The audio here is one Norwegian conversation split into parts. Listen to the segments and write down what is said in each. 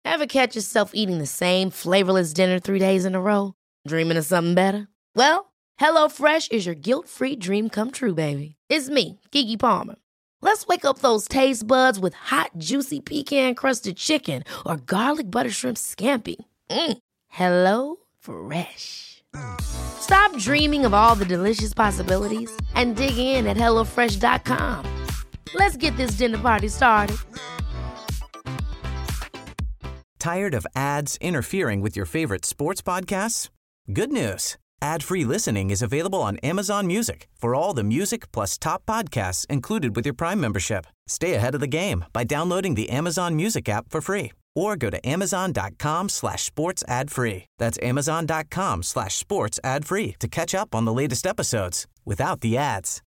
Ever catch yourself eating the same flavorless dinner 3 days in a row? Dreaming of something better? Well, HelloFresh is your guilt-free dream come true, baby. It's me, Keke Palmer. Let's wake up those taste buds with hot, juicy pecan-crusted chicken or garlic butter shrimp scampi. Hello Fresh. Stop dreaming of all the delicious possibilities and dig in at HelloFresh.com. Let's get this dinner party started. Tired of ads interfering with your favorite sports podcasts? Good news. Ad-free listening is available on Amazon Music for all the music plus top podcasts included with your Prime membership. Stay ahead of the game by downloading the Amazon Music app for free or go to amazon.com/sports ad free. That's amazon.com/sports ad free to catch up on the latest episodes without the ads.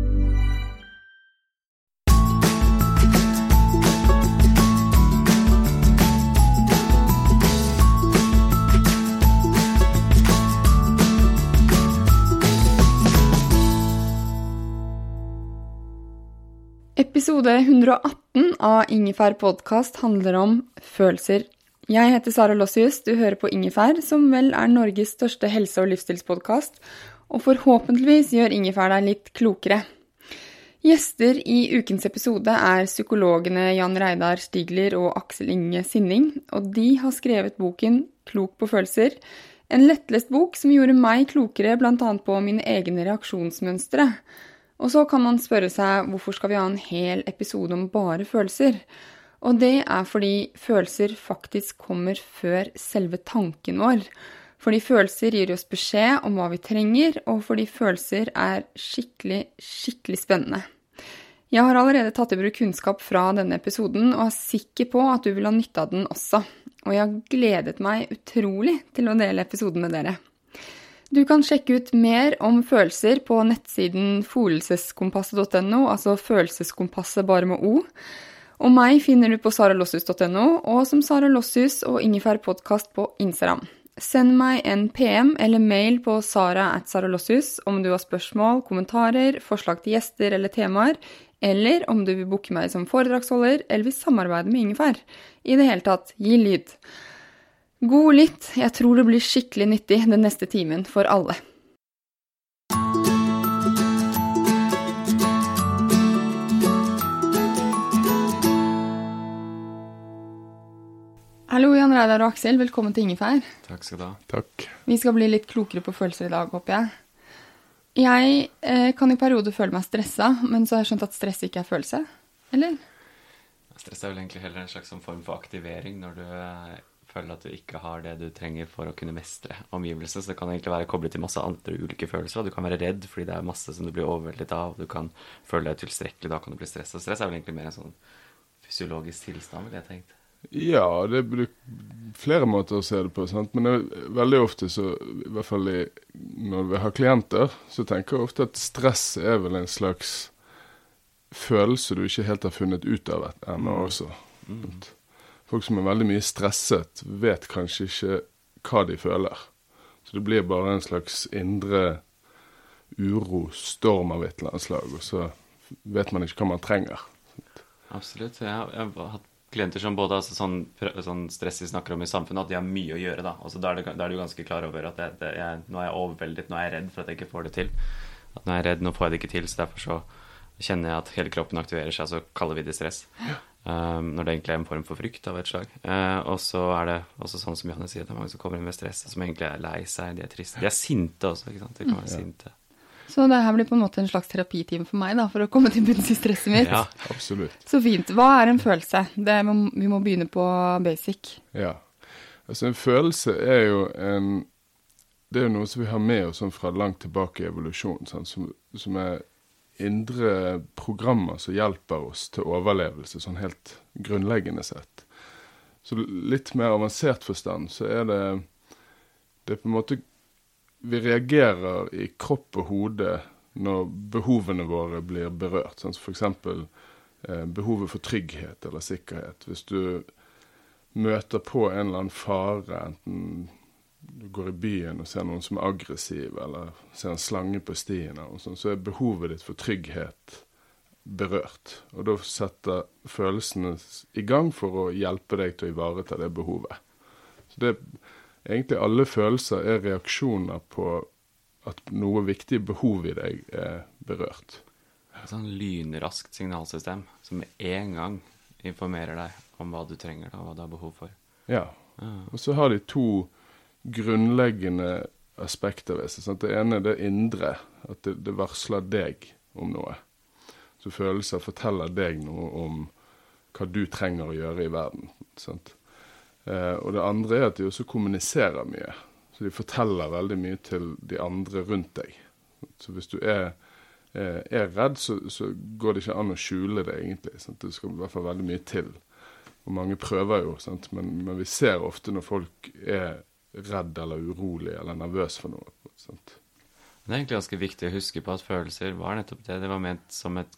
Episode 118 av Ingefær podcast handler om følelser. Jeg heter Sara Lossius, du hører på Ingefær, som vel Norges største helse- og livsstilspodcast, og forhåpentligvis gjør Ingefær deg litt klokere. Gjester i ukens episode psykologene Jan Reidar Stigler og Aksel Inge Sinning, og de har skrevet boken Klok på følelser, en lettlest bok som gjorde meg klokere blant annet på mine egne reaksjonsmønstre. Og så kan man spørre seg hvorfor skal vi ha en hel episode om bare følelser? Og det fordi følelser faktisk kommer før selve tanken vår. Fordi følelser gir oss beskjed om hva vi trenger, og fordi følelser skikkelig, skikkelig spennende. Jeg har allerede tatt i bruk kunnskap fra denne episoden, og sikker på at du vil ha nytte av den også. Og jeg har gledet meg utrolig til å dele episoden med dere. Du kan sjekke ut mer om følelser på nettsiden følelseskompasset.no, altså følelseskompasset bare med O. Og meg finner du på saralossius.no, og som Sara Lossius og Ingefær podcast på Instagram. Send meg en PM eller mail på sara@saralossius om du har spørsmål, kommentarer, forslag til gjester eller temaer, eller om du vil booke meg som foredragsholder eller vil samarbeide med Ingefær. I det hele tatt, gi lyd. God lytt, jeg tror det blir skikkelig nyttig den neste timen for alle. Hallo Jan Reidar og Aksel, velkommen til Ingefær. Takk skal du ha. Takk. Vi skal bli litt klokere på følelser I dag, håper jeg. Jeg kan I perioder føle meg stresset, men så har jeg skjønt at stress ikke følelse, eller? Stress vel egentlig heller en slags form for aktivering når du føler at du ikke har det du trenger for å kunne mestre omgivelser. Så det kan egentlig være koblet til masse andre ulike følelser. Du kan være redd fordi det masse som du blir overveldet av, og du kan føle deg tilstrekkelig, da kan du bli stresset. Stress vel egentlig mer en sånn fysiologisk tilstand, vil jeg tenke. Ja, det er flere måter å se det på, sant? Men veldig ofte så, I hvert fall når vi har klienter, så tenker jeg ofte at stress vel en slags følelse du ikke helt har funnet ut av ennå også. Folk som veldig mye stresset vet kanskje ikke hva de føler. Så det blir bare en slags indre uro, storm av et eller annet slag, og så vet man ikke hva man trenger. Absolutt. Jeg har hatt klienter som både altså, sånn stress vi snakker om I samfunnet, at de har mye å gjøre da. Altså, da er du ganske klar over at nå er jeg overveldet, nå er jeg redd for at jeg ikke får det til. At nå er jeg redd, nå får jeg det ikke til, så derfor så kjenner jeg at hele kroppen aktiverer seg, så kaller vi det stress. Når det egentlig en form for frykt av et slag. Og så det også sånn som Johanne sier, at det mange som kommer inn med stress, som egentlig lei seg, de triste. De sinte også, ikke sant? De kan være sinte. Så det her blir på en måte en slags terapitime for meg da, for å komme til bunns I stresset mitt. Ja, absolutt. Så fint. Hva en følelse? Vi må begynne på basic. Ja, altså en følelse jo det jo noe som vi har med oss fra langt tilbake I evolusjon, sånn, som indre programmer som hjelper oss til overlevelse, sånn helt grunnleggende sett. Så litt mer avansert forstand, så det på en måte vi reagerer I kropp og hode når behovene våre blir berørt. Sånn som for eksempel behovet for trygghet eller sikkerhet. Hvis du møter på en eller annen fare, enten du går I byen og ser noen som aggressiv, eller ser en slange på stien, og sånn, så behovet ditt for trygghet berørt. Og da setter følelsene i gang for å hjelpe deg til å ivareta det behovet. Så det egentlig alle følelser er reaksjoner på at noe viktig behov i deg er berørt. Et sånn lynraskt signalsystem som med en gang informerer deg om hva du trenger og hva du har behov for. Ja, og så har de to grunnleggende aspekter ved seg. Sant? Det ene er det indre, at det varsler deg om noe. Så følelser forteller deg noe om hva du trenger å gjøre i verden. Sant? Og det andre er at de også kommuniserer mye. Så de forteller veldig mye til de andre rundt deg. Så hvis du er redd, så går det ikke an å skjule det egentlig. Sant? Det skal i hvert fall veldig mye til. Og mange prøver jo, sant? Men vi ser ofte når folk er redd eller urolig eller nervøs for noe. Sant? Det er egentlig ganske viktig å huske på at følelser var nettopp det. Det var ment som et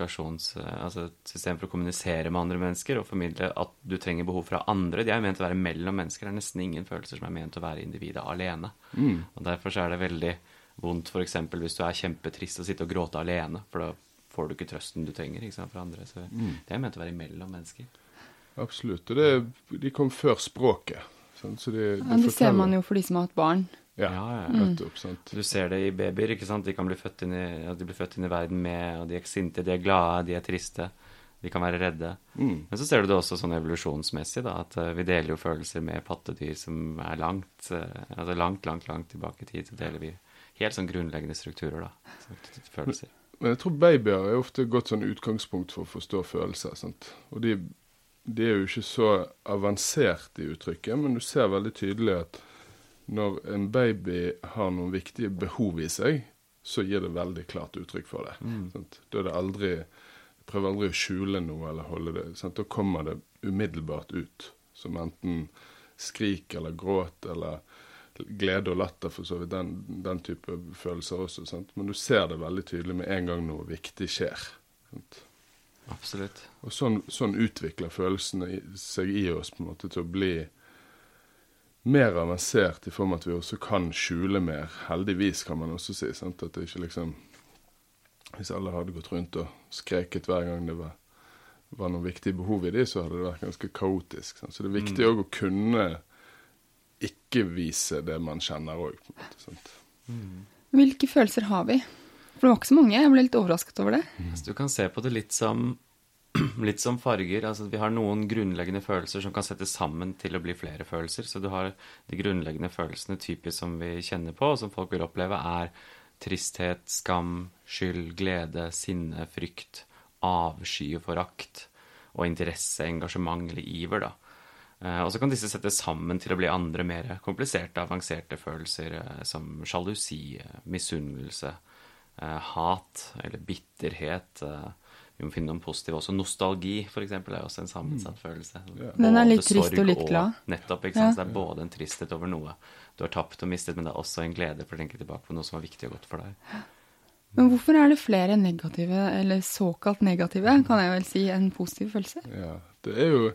altså et system for å kommunisere med andre mennesker og formidle at du trenger behov fra andre. De er ment å være mellom mennesker. Det er nesten ingen følelser som er ment å være individet alene. Og derfor så er det veldig vondt for eksempel hvis du er kjempetrist og sitter og gråter alene, for da får du ikke trøsten du trenger, ikke sant, fra andre. Så det er ment å være mellom mennesker. Absolutt. Og de kom før språket. Sant? Så de det ser man jo for de som har hatt barn. Ja, nettopp, sant. Du ser det i babyer, ikke sant? De kan bli født inn i verden med, og de er sinte, de er glade, de er triste, de kan være redde. Men så ser du det også sånn evolusjonsmessig, da, at vi deler jo følelser med pattedyr som er langt tilbake i tid, så deler vi helt sånn grunnleggende strukturer, da, følelser. Men jeg tror babyer er ofte et godt sånn utgangspunkt for å forstå følelser, sant? Og de er jo ikke så avansert i uttrykket, men du ser veldig tydelig at når en baby har noen viktige behov i seg, så gir det veldig klart uttrykk for det. Sant? Da er det prøver aldri å skjule noe eller holde det. Sant? Da kommer det umiddelbart ut, som enten skrik eller gråt eller glede og latter, for så vidt den type følelser også. Sant? Men du ser det veldig tydelig med en gang noe viktig skjer. Sant? Absolutt. Og sånn utvikler følelsene seg i oss på en måte til å bli mer avansert i form av at vi også kan skjule mer. Heldigvis kan man også si, sant? At det ikke liksom, hvis alle hadde gått rundt og skreket hver gang det var noen viktige behov i det, så hadde det vært ganske kaotisk. Sant? Så det er viktig også å kunne ikke vise det man kjenner også, på en måte, sant? Hvilke følelser har vi? For det var ikke så mange, jeg ble litt overrasket over det. Så du kan se på det litt som farger, altså vi har noen grunnleggende følelser som kan settes sammen til å bli flere følelser, så du har de grunnleggende følelsene typisk som vi kjenner på, og som folk vil oppleve er tristhet, skam, skyld, glede, sinne, frykt, avsky og forakt, og interesse, engasjement eller iver da. Og så kan disse settes sammen til å bli andre mer kompliserte, avanserte følelser som sjalusi, misunnelse, hat eller bitterhet. Vi må finne noen positive også. Nostalgi, for eksempel, er også en sammensatt følelse. Den er litt trist og litt glad. Nettopp, ikke sant? Så det er både en tristhet over noe du har tapt og mistet, men det er også en glede for å tenke tilbake på noe som var viktig og godt for deg. Men hvorfor er det flere negative, eller såkalt negative, kan jeg vel si, enn positive følelser? Ja, det er jo,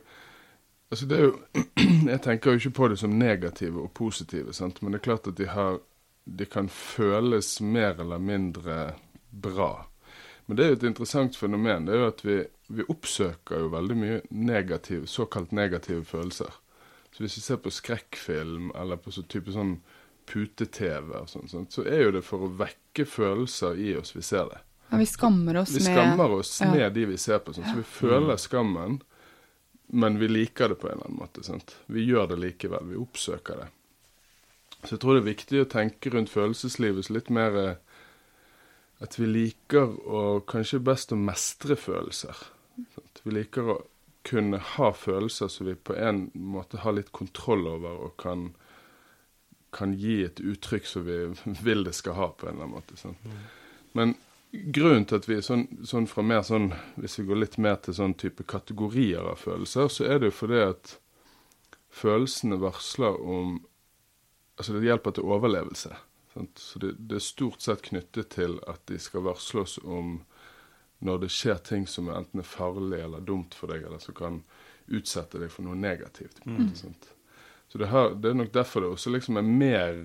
jeg tenker jo ikke på det som negative og positive, sant? Men det er klart at de kan føles mer eller mindre bra. Men det er jo et interessant fenomen, det er jo at vi oppsøker jo veldig mye såkalt negative følelser. Så hvis vi ser på skrekkfilm, eller på sånn pute-TV og sånn, så er jo det for å vekke følelser i oss vi ser det. Ja, vi skammer oss med de vi ser på, sånn. Så vi føler skammen, men vi liker det på en eller annen måte, sant? Vi gjør det likevel, vi oppsøker det. Så jeg tror det er viktig å tenke rundt følelseslivet litt mer at vi liker kanskje best å mestre følelser. Sant? Vi liker å kunne ha følelser som vi på en måte har litt kontroll over og kan gi et uttrykk som vi vil det skal ha på en eller annen måte. Sant? Men grunnen til at vi sånn fra mer sånn, hvis vi går litt mer til sånn type kategorier av følelser, så er det jo fordi at følelsene varsler om, altså det hjelper til overlevelse. Sant? Så det er stort sett knyttet til at de skal varsle oss om når det skjer ting som enten er farlig eller dumt for deg, eller som kan utsette deg for noe negativt. Sant? Så det er nok derfor det også liksom er mer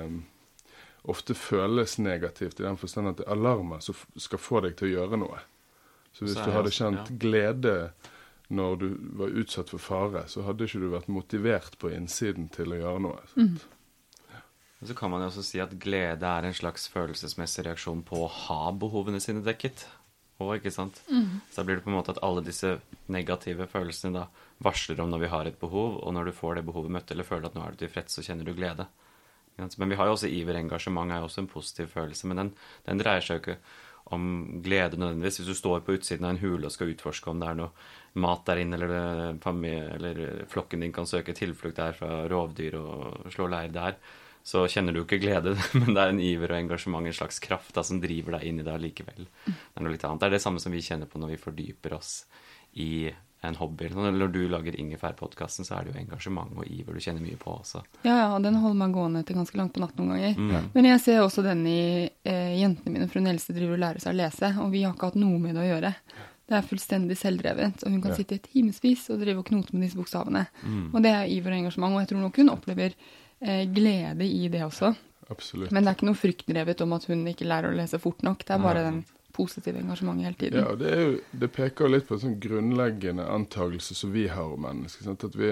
ofte føles negativt i den forstand at det er alarmer som skal få deg til å gjøre noe. Så hvis du hadde kjent glede når du var utsatt for fare, så hadde ikke du vært motivert på innsiden til å gjøre noe. Og så kan man jo også si at glede er en slags følelsesmessig reaksjon på å ha behovene sine dekket. Ikke sant? Så da blir det på en måte at alle disse negative følelsene da varsler om når vi har et behov, og når du får det behovet møtt, eller føler at nå er du tilfreds, så kjenner du glede. Men vi har jo også iver, engasjement er jo også en positiv følelse, men den dreier seg jo ikke om glede nødvendigvis. Hvis du står på utsiden av en hule og skal utforske om det er noe mat der inne, eller flokken din kan søke tilflukt der fra rovdyr og slå leir der, så kjenner du ikke glede, men det er en iver og engasjement, en slags kraft da, som driver deg inn i det likevel. Det er noe litt annet. Det er det samme som vi kjenner på når vi fordyper oss i en hobby. Når du lager Ingefær-podcasten, så er det jo engasjement og iver du kjenner mye på også. Ja, og den holder meg gående til ganske langt på natt noen ganger. Men jeg ser også den i jentene mine, for hun eldste driver og lærer seg å lese, og vi har ikke hatt noe med det å gjøre. Det er fullstendig selvdrevet, og hun kan sitte i timesvis og drive og knote med disse bokstavene. Og det er iver og engasjement, og jeg tror nok hun opplever glede i det også. Absolutt. Men det er ikke noe fryktdrevet om at hun ikke lærer å lese fort nok. Det er bare den positive engasjementet hele tiden. Ja, det peker jo litt på en sånn grunnleggende antagelse som vi har om mennesker. Sant? At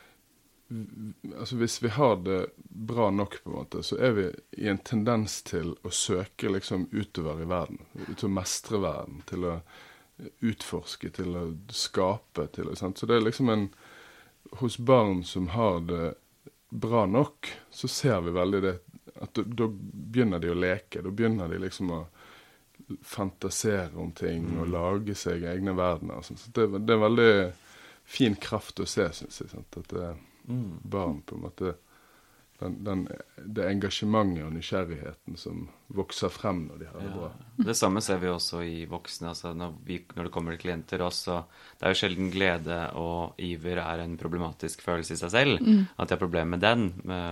hvis vi har det bra nok på en måte, så er vi i en tendens til å søke liksom utover i verden, til å mestre verden, til å utforske, til å skape, sant? Så det er liksom hos barn som har det bra nok, så ser vi veldig det, at da begynner de å leke, da begynner de liksom å fantasere om ting, og lage seg egne verdener. Så det er en veldig fin kraft å se, synes jeg, sant? At barn på en måte, det engasjementet og nysgjerrigheten som vokser frem når de har det bra. Det samme ser vi også i voksne, altså når det kommer til klienter også. Det er jo sjelden glede og iver er en problematisk følelse i seg selv, at de har problemer med den,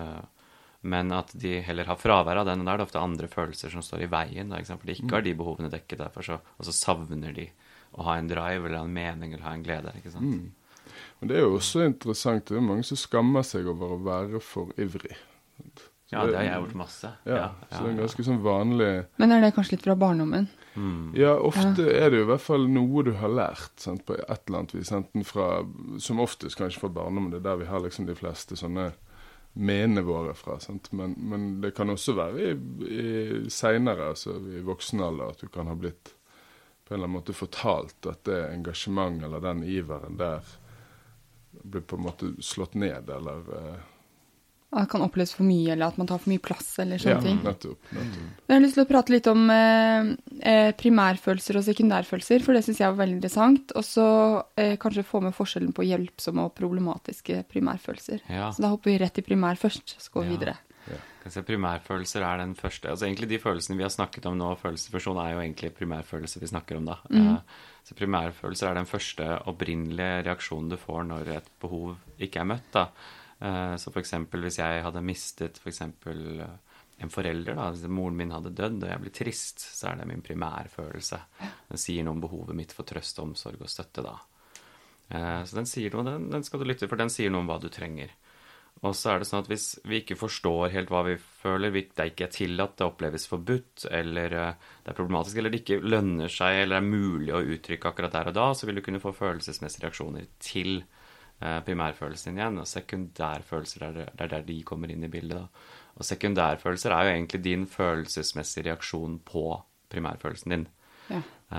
men at de heller har fravær av den, og da er det ofte andre følelser som står i veien, da, eksempel de ikke har de behovene dekket derfor, og så savner de å ha en drive, eller en mening, eller ha en glede, ikke sant? Men det er jo også interessant, det er mange som skammer seg over å være for ivrig. Ja, det har jeg gjort masse. Ja, så det er ganske sånn vanlig... Men er det kanskje litt fra barndommen? Ja, ofte er det jo i hvert fall noe du har lært, sant, på et eller annet vis, enten fra, som oftest kanskje fra barndommen, det er der vi har liksom de fleste sånne menene våre fra, sant? Men det kan også være i senere, altså i voksen alder, at du kan ha blitt på en eller annen måte fortalt at det engasjement eller den iveren der blir på en måte slått ned, eller... At det kan oppleves for mye, eller at man tar for mye plass, eller sånne ting. Ja, nettopp. Jeg har lyst til å prate litt om primærfølelser og sekundærfølelser, for det synes jeg var veldig interessant. Og så kanskje få med forskjellen på hjelpsomme og problematiske primærfølelser. Ja. Så da hopper vi rett i primær først, så går vi videre. Ja. Primærfølelser er den første, altså egentlig de følelsene vi har snakket om nå, følelsesfunksjon er jo egentlig primærfølelser vi snakker om da. Så primærfølelser er den første opprinnelige reaksjonen du får når et behov ikke er møtt da. Så for eksempel hvis jeg hadde mistet for eksempel en forelder da, hvis moren min hadde dødd og jeg blir trist, så er det min primærfølelse. Den sier noe om behovet mitt for trøst, omsorg og støtte da. Så den sier noe, den skal du lytte, for den sier noe om hva du trenger. Og så er det sånn at hvis vi ikke forstår helt hva vi føler, det ikke er tillatt, det oppleves forbudt, eller det er problematisk, eller det ikke lønner seg, eller er mulig å uttrykke akkurat der og da, så vil du kunne få følelsesmessige reaksjoner til primærfølelsen igjen, og sekundærfølelser er der de kommer inn i bildet da. Og sekundærfølelser er jo egentlig din følelsesmessige reaksjon på primærfølelsen din. Ja.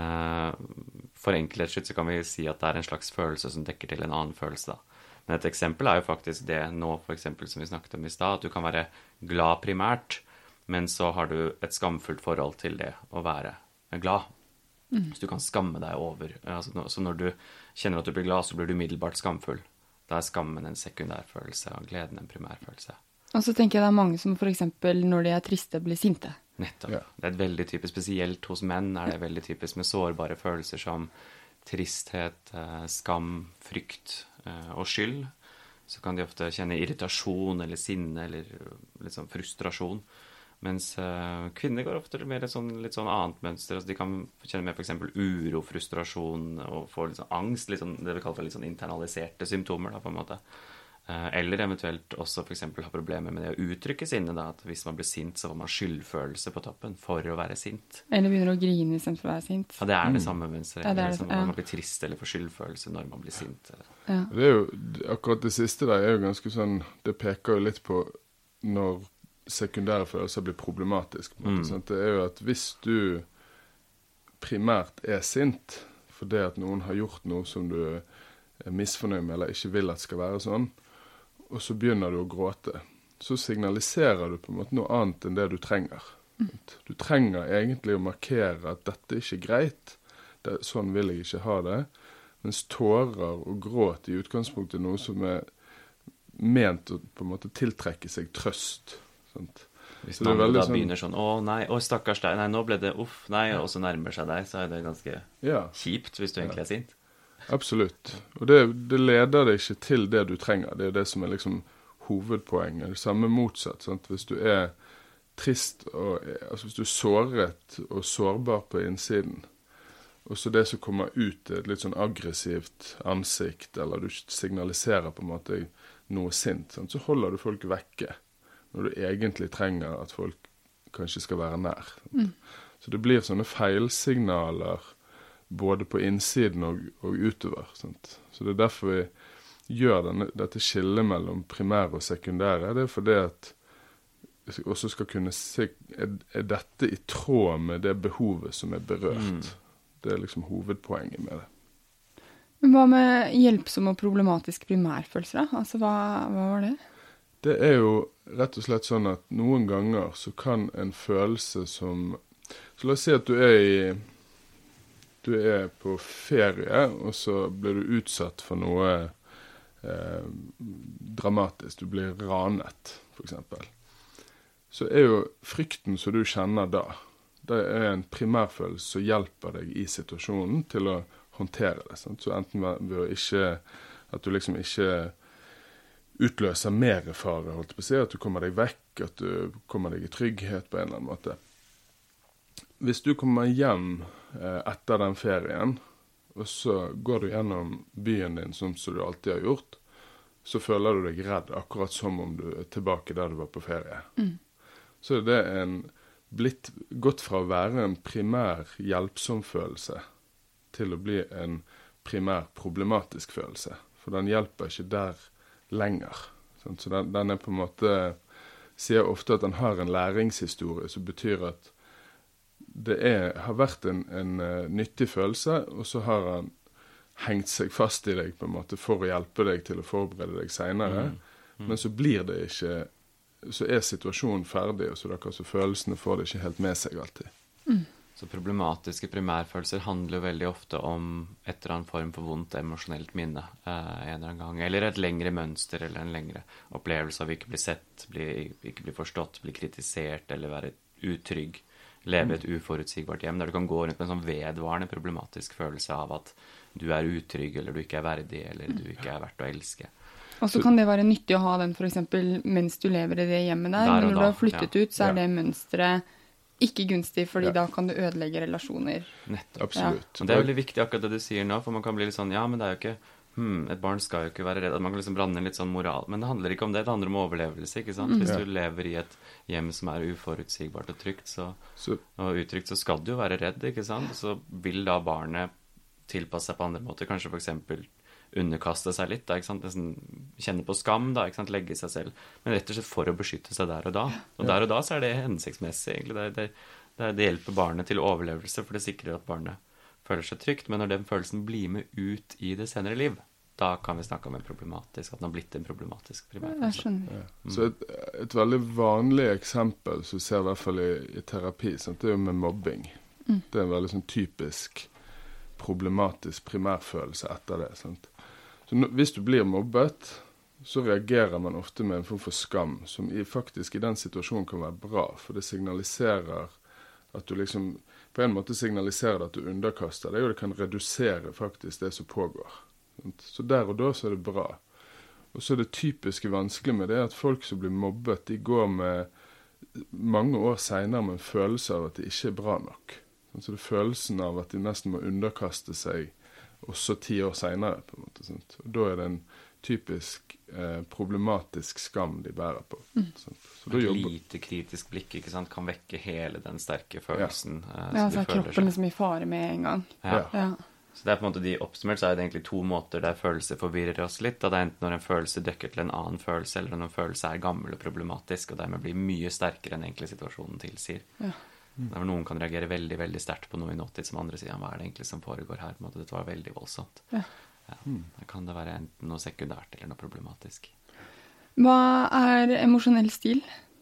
For enkelhets skyld så kan vi si at det er en slags følelse som dekker til en annen følelse da. Men et eksempel er jo faktisk det nå, for eksempel som vi snakket om i sted, at du kan være glad primært, men så har du et skamfullt forhold til det å være glad. Så du kan skamme deg over. Altså, så når du kjenner at du blir glad, så blir du umiddelbart skamfull. Da er skammen en sekundærfølelse, og gleden en primærfølelse. Og så tenker jeg det er mange som for eksempel når de er triste blir sinte. Nettopp. Ja. Det er et veldig typisk, spesielt hos menn er det veldig typisk med sårbare følelser som tristhet, skam, frykt og skyld. Så kan de ofte kjenne irritasjon eller sinne eller litt sånn frustrasjon. Mens kvinner går ofte mer litt sånn annet mønster. Altså de kan kjenne mer for eksempel uro, frustrasjon og få litt sånn angst, litt sånn, det vi kaller for litt sånn internaliserte symptomer da, på en måte. Eller eventuelt også for eksempel ha problemer med det å uttrykke sinne, da, at hvis man blir sint, så får man skyldfølelse på toppen for å være sint. Eller begynner å grine i stedet for å være sint. Ja, det det samme mønstret. Ja, liksom, man blir trist eller får skyldfølelse når man blir sint. Ja. Det jo, akkurat det siste der jo ganske sånn, det peker jo litt på når sekundære følelser blir problematisk. Det jo at hvis du primært sint, for det at noen har gjort noe som du misfornøyd med eller ikke vil at skal være sånn, og så begynner du å gråte, så signaliserer du på en måte noe annet enn det du trenger. Du trenger egentlig å markere at dette ikke greit, sånn vil jeg ikke ha det, mens tårer og gråt i utgangspunktet noe som ment å på en måte tiltrekke seg trøst. Sant? Hvis man da begynner sånn, å nei, stakkars deg, nei, nå ble det uff, nei, og så nærmer seg deg, så det ganske kjipt hvis du egentlig sint. Absolutt. Og det leder deg ikke til det du trenger. Det det som liksom hovedpoenget. Det samme motsatt. Sant? Hvis du trist, altså hvis du såret og sårbar på innsiden, og så det som kommer ut et litt sånn aggressivt ansikt, eller du signaliserer på en måte noe sint, sant? Så holder du folk vekke når du egentlig trenger at folk kanskje skal være nær. Så det blir sånne feilsignaler både på innsiden og utover. Sant? Så det derfor vi gjør dette skillet mellom primære og sekundære. Det fordi at vi også skal kunne se, dette i tråd med det behovet som berørt. Det liksom hovedpoenget med det. Men hva med hjelpsom og problematisk primærfølelse da? Altså, hva var det? Det jo rett og slett sånn at noen ganger så kan en følelse som... Så la oss si at du på ferie, og så blir du utsatt for noe dramatisk. Du blir ranet, for eksempel. Så jo frykten som du kjenner da, det en primærfølelse som hjelper deg i situasjonen til å håndtere det. Sant? Så enten ved å ikke, at du liksom ikke utløser mer fare, holdt på å si, at du kommer deg vekk, at du kommer deg i trygghet på en eller annen måte. Hvis du kommer hjem etter den ferien, og så går du gjennom byen din som du alltid har gjort, så føler du deg redd, akkurat som om du tilbake der du var på ferie. Så det blitt gått fra å være en primær hjelpsom følelse til å bli en primær problematisk følelse. For den hjelper ikke der lenger. Så den på en måte, sier ofte at den har en læringshistorie, som betyr at det har vært en nyttig følelse, og så har han hengt seg fast i deg på en måte for å hjelpe deg til å forberede deg senere. Men så blir det ikke, så situasjonen ferdig, og så følelsene får det ikke helt med seg alltid. Så problematiske primærfølelser handler veldig ofte om et eller annen form for vondt emosjonelt minne en eller annen gang, eller et lengre mønster, eller en lengre opplevelse av ikke bli sett, ikke bli forstått, bli kritisert, eller være utrygg, leve et uforutsigbart hjem, der du kan gå rundt med en sånn vedvarende problematisk følelse av at du utrygg, eller du ikke verdig, eller du ikke verdt å elske. Og så kan det være nyttig å ha den for eksempel mens du lever i det hjemmet der, men når du har flyttet ut, så det mønstret ikke gunstig, fordi da kan du ødelegge relasjoner. Nettopp. Absolutt. Og det veldig viktig akkurat det du sier nå, for man kan bli litt sånn, ja, men det jo ikke, et barn skal jo ikke være redd, man kan liksom blande litt sånn moral, men det handler ikke om det handler om overlevelse, ikke sant? Hvis du lever i et hjem som uforutsigbart og trygt, og utrygt, så skal du jo være redd, ikke sant? Så vil da barnet tilpasse seg på andre måter, kanskje for eksempel underkaste seg litt, da, ikke sant? Kjenne på skam, da, ikke sant? Legge seg selv, men rett og slett for å beskytte seg der og da. Og der og da så det hensiktsmessig, egentlig. Det hjelper barnet til overlevelse, for det sikrer at barnet føler seg trygt, men når den følelsen blir med ut i det senere liv, da kan vi snakke om at den har blitt en problematisk primærfølelse. Så et veldig vanlig eksempel, som vi ser i hvert fall i terapi, sant? Det jo med mobbing. Det en veldig sånn typisk problematisk primærfølelse etter det. Sant? Så hvis du blir mobbet, så reagerer man ofte med en form for skam, som faktisk i den situasjonen kan være bra, for det signaliserer at du liksom, på en måte signaliserer at du underkaster deg, og det kan redusere faktisk det som pågår. Sant? Så der og da så det bra. Og så det typiske vanskelig med det at folk som blir mobbet, de går med mange år senere med en følelse av at det ikke bra nok. Så det følelsen av at de nesten må underkaste seg også 10 år senere, på en måte. Sant? Og da det en typisk problematisk skam de bærer på. Så et lite kritisk blikk, ikke sant, kan vekke hele den sterke følelsen. Ja, så er kroppen liksom i fare med en gang. Ja. Så det på en måte de oppsummert, så det egentlig 2 måter der følelser forvirrer oss litt, og det enten når en følelse døkker til en annen følelse, eller når en følelse gammel og problematisk, og dermed blir mye sterkere enn egentlig situasjonen tilsier. Der noen kan reagere veldig, veldig sterkt på noe i nåtid, som andre sier, hva det egentlig som foregår her? På en måte, dette var veldig voldsomt. Da kan det være enten noe sekundært eller noe problematisk. Hva emosjonell stil?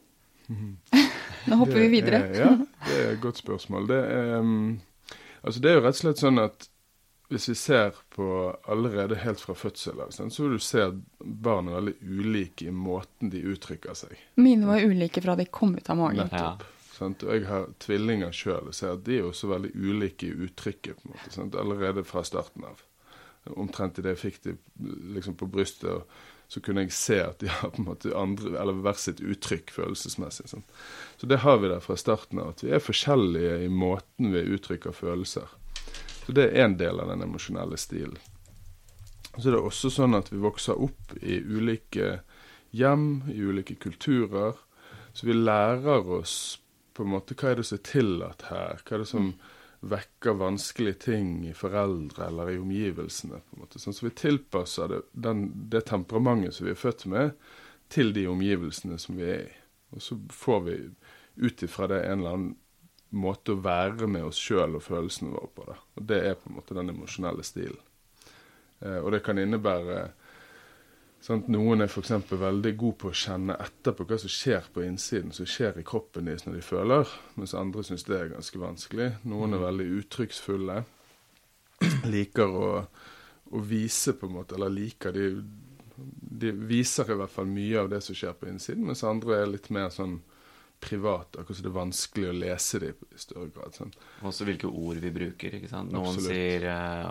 Nå hopper vi videre. Det et godt spørsmål. Det er jo rett og slett sånn at hvis vi ser på allerede helt fra fødsel, så vil du se at barn veldig ulike i måten de uttrykker seg. Mine var ulike fra de kom ut av magen. Nettopp. Og jeg har tvillinger selv, og ser at de også veldig ulike i uttrykket, på en måte, sant? Allerede fra starten av. Omtrent i det jeg fikk de liksom på brystet, så kunne jeg se at de har på en måte andre, eller hver sitt uttrykk følelsesmessig. Sant? Så det har vi der fra starten av, at vi forskjellige i måten vi uttrykker følelser. Så det en del av den emosjonelle stilen. Så det også sånn at vi vokser opp i ulike hjem, i ulike kulturer, så vi lærer oss på en måte hva det som tillatt her, hva det som vekker vanskelige ting i foreldre eller i omgivelsene, på en måte. Sånn, så vi tilpasser det temperamentet som vi født med, til de omgivelsene som vi i. Og så får vi ut ifra det en eller annen måte å være med oss selv og følelsene våre på det. Og det på en måte den emosjonelle stilen. Og det kan innebære sant, noen for eksempel veldig god på å kjenne etter på hva som skjer på innsiden, som skjer i kroppen deres når de føler, mens andre synes det ganske vanskelig. Noen veldig uttrykksfulle, liker å vise på en måte, eller liker de viser i hvert fall mye av det som skjer på innsiden, mens andre litt mer sånn privat, akkurat så det vanskelig å lese det i større grad. Sånn. Også hvilke ord vi bruker, ikke sant? Noen sier,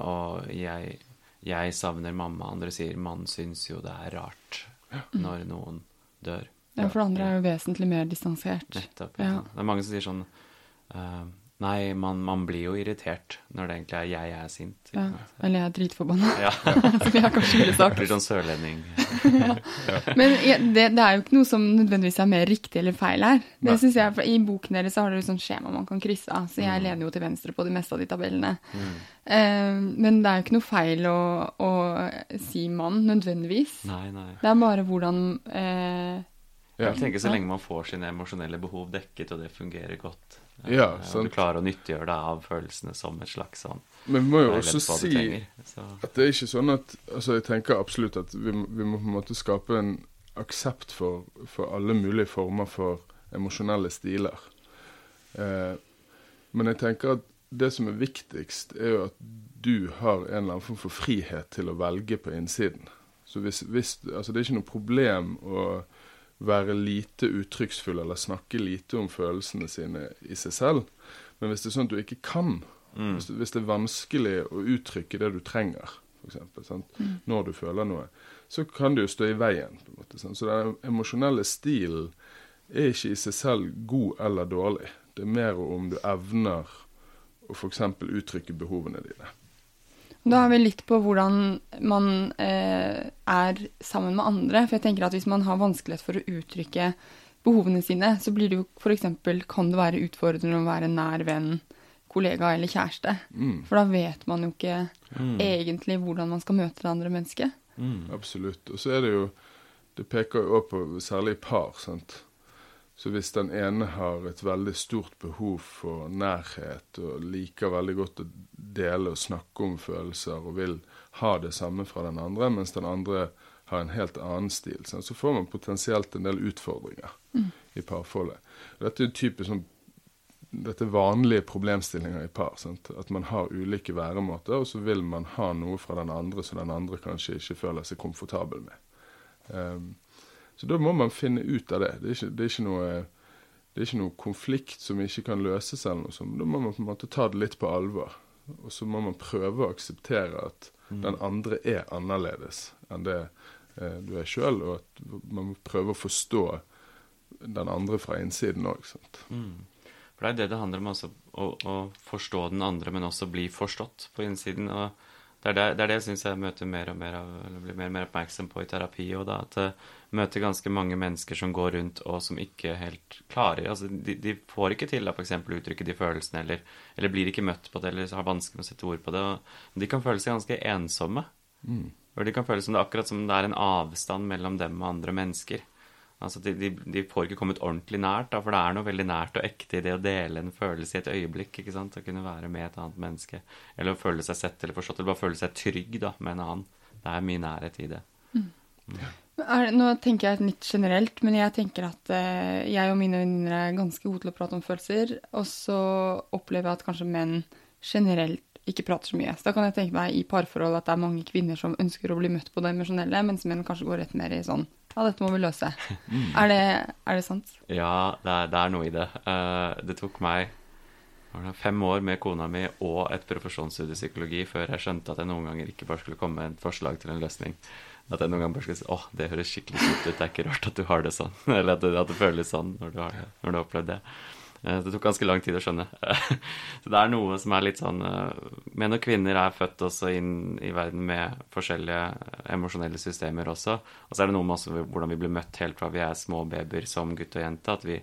jeg savner mamma, andre sier, man synes jo det rart når noen dør. Ja, for det andre jo vesentlig mer distansert. Nettopp, ja. Det mange som sier sånn, nei, man blir jo irritert når det egentlig jeg sint. Ja, eller jeg dritforbannet. Ja. Som jeg kanskje ville sagt. Det blir sånn sørlending. Men det jo ikke noe som nødvendigvis mer riktig eller feil her. Det synes jeg, for i boken deres så har dere sånn skjema man kan krysse av, så jeg lener jo til venstre på de meste av de tabellene. Men det jo ikke noe feil å si mann nødvendigvis. Nei. Det bare hvordan... jeg tenker så lenge man får sine emosjonelle behov dekket, og det fungerer godt. Ja, og du klarer å nyttiggjøre deg av følelsene som et slags sånn. Men vi må jo også si at det ikke sånn at, altså jeg tenker absolutt at vi må på en måte skape en aksept for alle mulige former for emosjonelle stiler. Men jeg tenker at det som viktigst jo at du har en eller annen form for frihet til å velge på innsiden. Så hvis altså det ikke noe problem å være lite uttrykksfull eller snakke lite om følelsene sine i seg selv. Men hvis det sånn at du ikke kan, hvis det vanskelig å uttrykke det du trenger, for eksempel, sant? Når du føler noe, så kan det jo stå i veien. På en måte, sant? Så den emosjonelle stilen ikke i seg selv god eller dårlig. Det mer om du evner å for eksempel uttrykke behovene dine. Da vi litt på hvordan man sammen med andre, for jeg tenker at hvis man har vanskelighet for å uttrykke behovene sine, så blir det jo for eksempel, kan det være utfordrende å være nær venn, kollega eller kjæreste. For da vet man jo ikke egentlig hvordan man skal møte det andre mennesket. Absolutt. Og så det jo, det peker jo også på særlig par, sant? Så hvis den ene har et veldig stort behov for nærhet og liker veldig godt å dele og snakke om følelser og vil ha det samme fra den andre, mens den andre har en helt annen stil, så får man potensielt en del utfordringer i parforholdet. Dette typisk sånn, dette vanlige problemstillinger i par, sant? At man har ulike væremåter, og så vil man ha noe fra den andre som den andre kanskje ikke føler seg komfortabel med. Så da må man finne ut av det. Det er ikke noe konflikt som ikke kan løses eller noe sånt. Da må man på en måte ta det litt på alvor. Og så må man prøve å akseptere at den andre annerledes enn det du selv, og at man må prøve å forstå den andre fra innsiden også. Sant? For det det handler om også, å forstå den andre, men også bli forstått på innsiden. Og Det er det jeg synes jeg møter mer og mer av, eller blir mer og mer oppmerksom på i terapi, og da, at jeg møter ganske mange mennesker som går rundt og som ikke helt klarer, altså de får ikke til da for eksempel uttrykke de følelsene, eller blir ikke møtt på det, eller har vanskelig med å sette ord på det, og de kan føle seg ganske ensomme. Og de kan føle som det akkurat som det er en avstand mellom dem og andre mennesker. Altså de får ikke kommet ordentlig nært, da, for det er noe veldig nært og ekte i det å dele en følelse i et øyeblikk, ikke sant? Å kunne være med et annet menneske, eller å føle seg sett eller forstått, eller bare føle seg trygg da, med en annen. Det er mye nærhet i det. Nå tenker jeg litt generelt, men jeg tenker at jeg og mine venner er ganske gode til å prate om følelser, og så opplever jeg at kanskje menn generelt ikke prater så mye. Så da kan jeg tenke meg i parforhold at det er mange kvinner som ønsker å bli møtt på det emosjonelle, mens menn kanskje går rett mer i sånn, ja, dette må vi løse. Er det sant? Ja, det er noe i det. Det tok meg 5 år med kona mi og et profesjonsstudie i psykologi før jeg skjønte at jeg noen ganger ikke bare skulle komme med et forslag til en løsning. At jeg noen ganger bare skulle si, det høres skikkelig kjipt ut, det er ikke rart at du har det sånn. Eller at det føles sånn når du har opplevd det. Det tok ganske lang tid å skjønne. Så det er noe som er litt sånn, menn og kvinner er født også inn i verden med forskjellige emosjonelle systemer også, og så er det noe med også hvordan vi blir møtt helt fra vi er små babyer som gutt og jente, at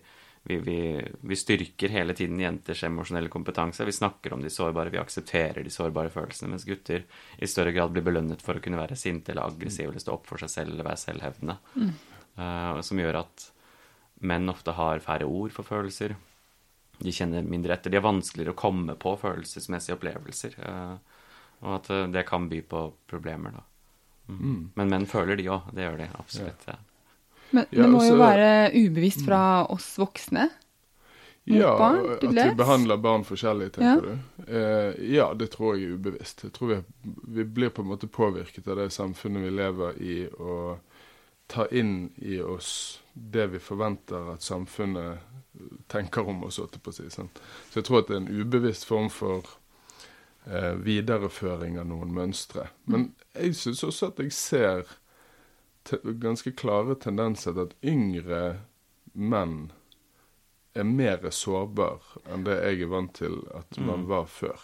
vi styrker hele tiden jenters emosjonelle kompetanse, vi snakker om de sårbare, vi aksepterer de sårbare følelsene, mens gutter i større grad blir belønnet for å kunne være sinte eller aggressive, eller stå opp for seg selv, eller være selvhevdende, som gjør at menn ofte har færre ord for følelser, de kjenner mindre etter, de er vanskeligere å komme på følelsesmessige opplevelser, og at det kan by på problemer da. Men menn føler de også, det gjør de absolutt. Ja. Men det må jo være ubevisst fra oss voksne mot barn, at vi behandler barn forskjellig, tenker du? Ja, det tror jeg er ubevisst. Jeg tror vi blir på en måte påvirket av det samfunnet vi lever i, og ta inn i oss det vi forventer at samfunnet tenker om oss, på å si, sant? Så jeg tror at det er en ubevisst form for videreføring av noen mønstre. Men jeg synes også at jeg ser ganske klare tendenser til at yngre menn er mer sårbar enn det jeg er vant til at man var før.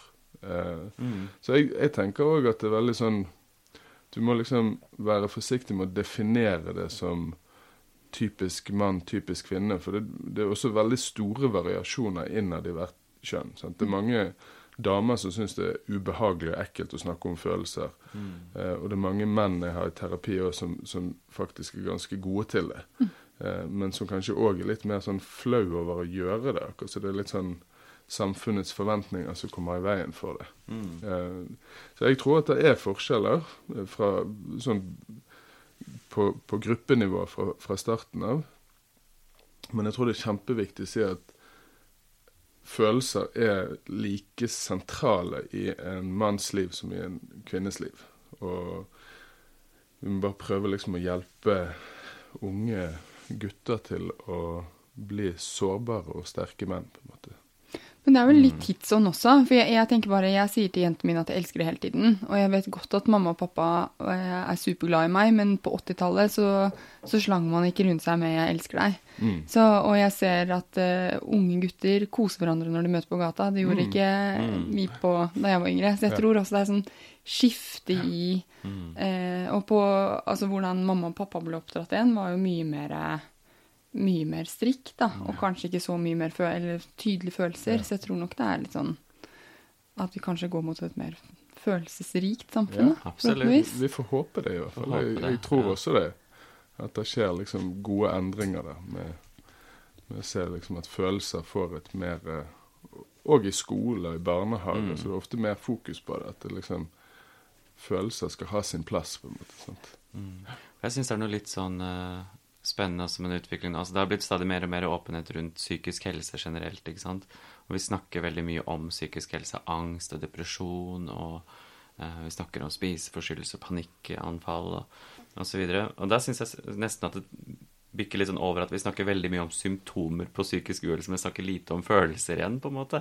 Så jeg tenker også at det er veldig sånn, du må liksom være forsiktig med å definere det som typisk mann, typisk kvinne, for det er også veldig store variasjoner innad i hvert kjønn. Sant? Det er mange damer som synes det er ubehagelig og ekkelt å snakke om følelser, og det er mange menn jeg har i terapi også, som faktisk er ganske gode til det, men som kanskje også er litt mer sånn flau over å gjøre det, så det er litt sånn samfunnets forventninger som kommer i veien for det. Så jeg tror at det er forskjeller fra sånn på gruppenivå fra starten av, men jeg tror det er kjempeviktig å si at følelser er like sentrale i en manns liv som i en kvinnes liv, og vi må bare prøve liksom å hjelpe unge gutter til å bli sårbare og sterke menn på en måte. Men det er vel litt tidsånd også, for jeg tenker bare, jeg sier til jenten min at jeg elsker det hele tiden, og jeg vet godt at mamma og pappa er superglad i meg, men på 80-tallet så slang man ikke rundt seg med «jeg elsker deg». Og jeg ser at unge gutter koser hverandre når de møter på gata, det gjorde ikke vi da jeg var yngre, så jeg tror også det er sånn skifte i, og på altså, hvordan mamma og pappa ble oppdratt igjen, var jo mye mer strikk da, og kanskje ikke så mye mer eller tydelige følelser, så jeg tror nok det er litt sånn at vi kanskje går mot et mer følelsesrikt samfunn. Ja, absolutt. Vi får håpe det i hvert fall. Jeg tror også det, at det skjer liksom gode endringer der, med å se liksom at følelser får et mer, og i skole og i barnehage, så det er ofte mer fokus på det, at det liksom, følelser skal ha sin plass på en måte. Sant? Jeg synes det er noe litt sånn spennende som en utvikling. Altså, det har blitt stadig mer og mer åpenhet rundt psykisk helse generelt, ikke sant? Og vi snakker veldig mye om psykisk helse, angst og depresjon, og vi snakker om spiseforstyrrelse, panikkanfall og så videre. Og der synes jeg nesten at det bikker litt sånn over at vi snakker veldig mye om symptomer på psykisk uhelse, men snakker lite om følelser igjen, på en måte.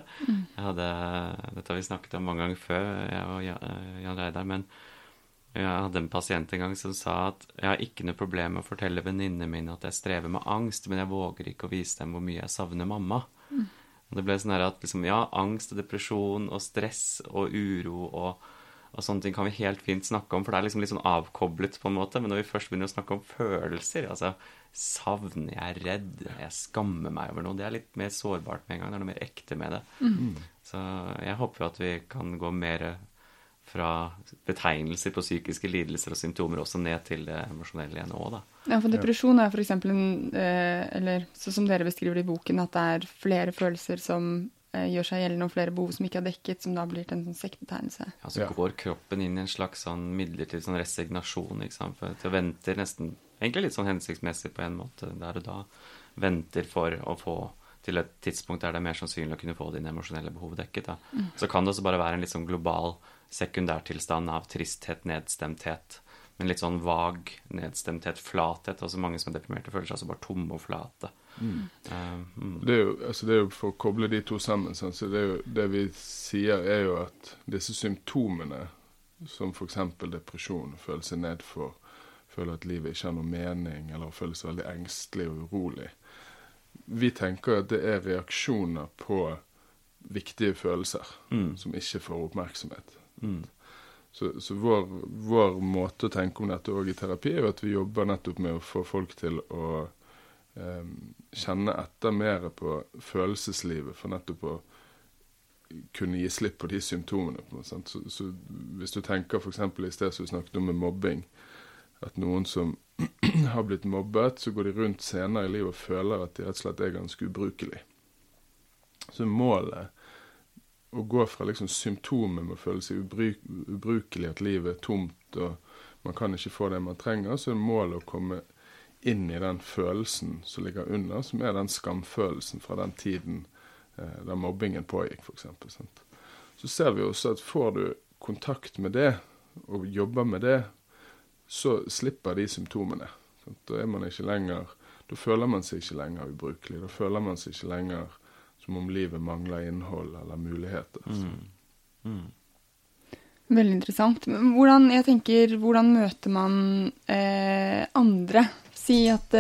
Dette har vi snakket om mange ganger før, jeg og Jan Reidar, men jeg hadde en pasient en gang som sa at jeg har ikke noe problem med å fortelle venninnene mine at jeg strever med angst, men jeg våger ikke å vise dem hvor mye jeg savner mamma. Og det ble sånn her at liksom, ja, angst og depresjon og stress og uro og Og sånne ting kan vi helt fint snakke om, for det er liksom litt sånn avkoblet på en måte. Men når vi først begynner å snakke om følelser, altså savn, jeg er redd, jeg skammer meg over noe, det er litt mer sårbart med en gang, det er noe mer ekte med det. Så jeg håper jo at vi kan gå mer fra betegnelser på psykiske lidelser og symptomer også ned til det emosjonelle igjen også, da. Ja, for depresjon er for eksempel eller sånn som dere beskriver i boken, at det er flere følelser som gjør seg gjeldende, og flere behov som ikke er dekket, som da blir til en sånn sektbetegnelse. Ja, så går kroppen inn i en slags sånn midlertidig sånn resignasjon, ikke sant, for til å vente nesten, egentlig litt sånn hensiktsmessig på en måte, der du da venter for å få til et tidspunkt der det er mer sannsynlig å kunne få dine emosjonelle behov dekket, da. Så kan det også bare være en litt sånn global sekundærtilstand av tristhet, nedstemthet, men litt sånn vag nedstemthet, flathet, altså mange som er deprimerte føler seg altså bare tomme og flate. Det er jo for å koble de to sammen, sånn, så det vi sier er jo at disse symptomene, som for eksempel depresjon, føle seg nedfor, føle at livet ikke har noen mening, eller føle seg veldig engstelig og urolig, vi tenker at det er reaksjoner på viktige følelser som ikke får oppmerksomhet. Så vår måte å tenke om dette også i terapi er at vi jobber nettopp med å få folk til å kjenne etter mer på følelseslivet, for nettopp å kunne gi slipp på de symptomene. Så hvis du tenker for eksempel i sted som vi snakket om med mobbing, at noen som har blitt mobbet, så går de rundt senere i livet og føler at de rett og slett er ganske ubrukelig. Så målet å gå fra liksom symptomer med å føle seg ubrukelig, at livet er tomt og man kan ikke få det man trenger, så er målet å komme inn i den følelsen som ligger under, som er den skamfølelsen fra den tiden da mobbingen pågikk, for eksempel. Sant? Så ser vi også at får du kontakt med det og jobber med det, så slipper de symptomene. Sant? Da er man ikke lenger, da føler man seg ikke lenger ubrukelig, da føler man seg ikke lenger som om livet mangler innhold eller muligheter. Veldig interessant. Hvordan møter man andre? Si at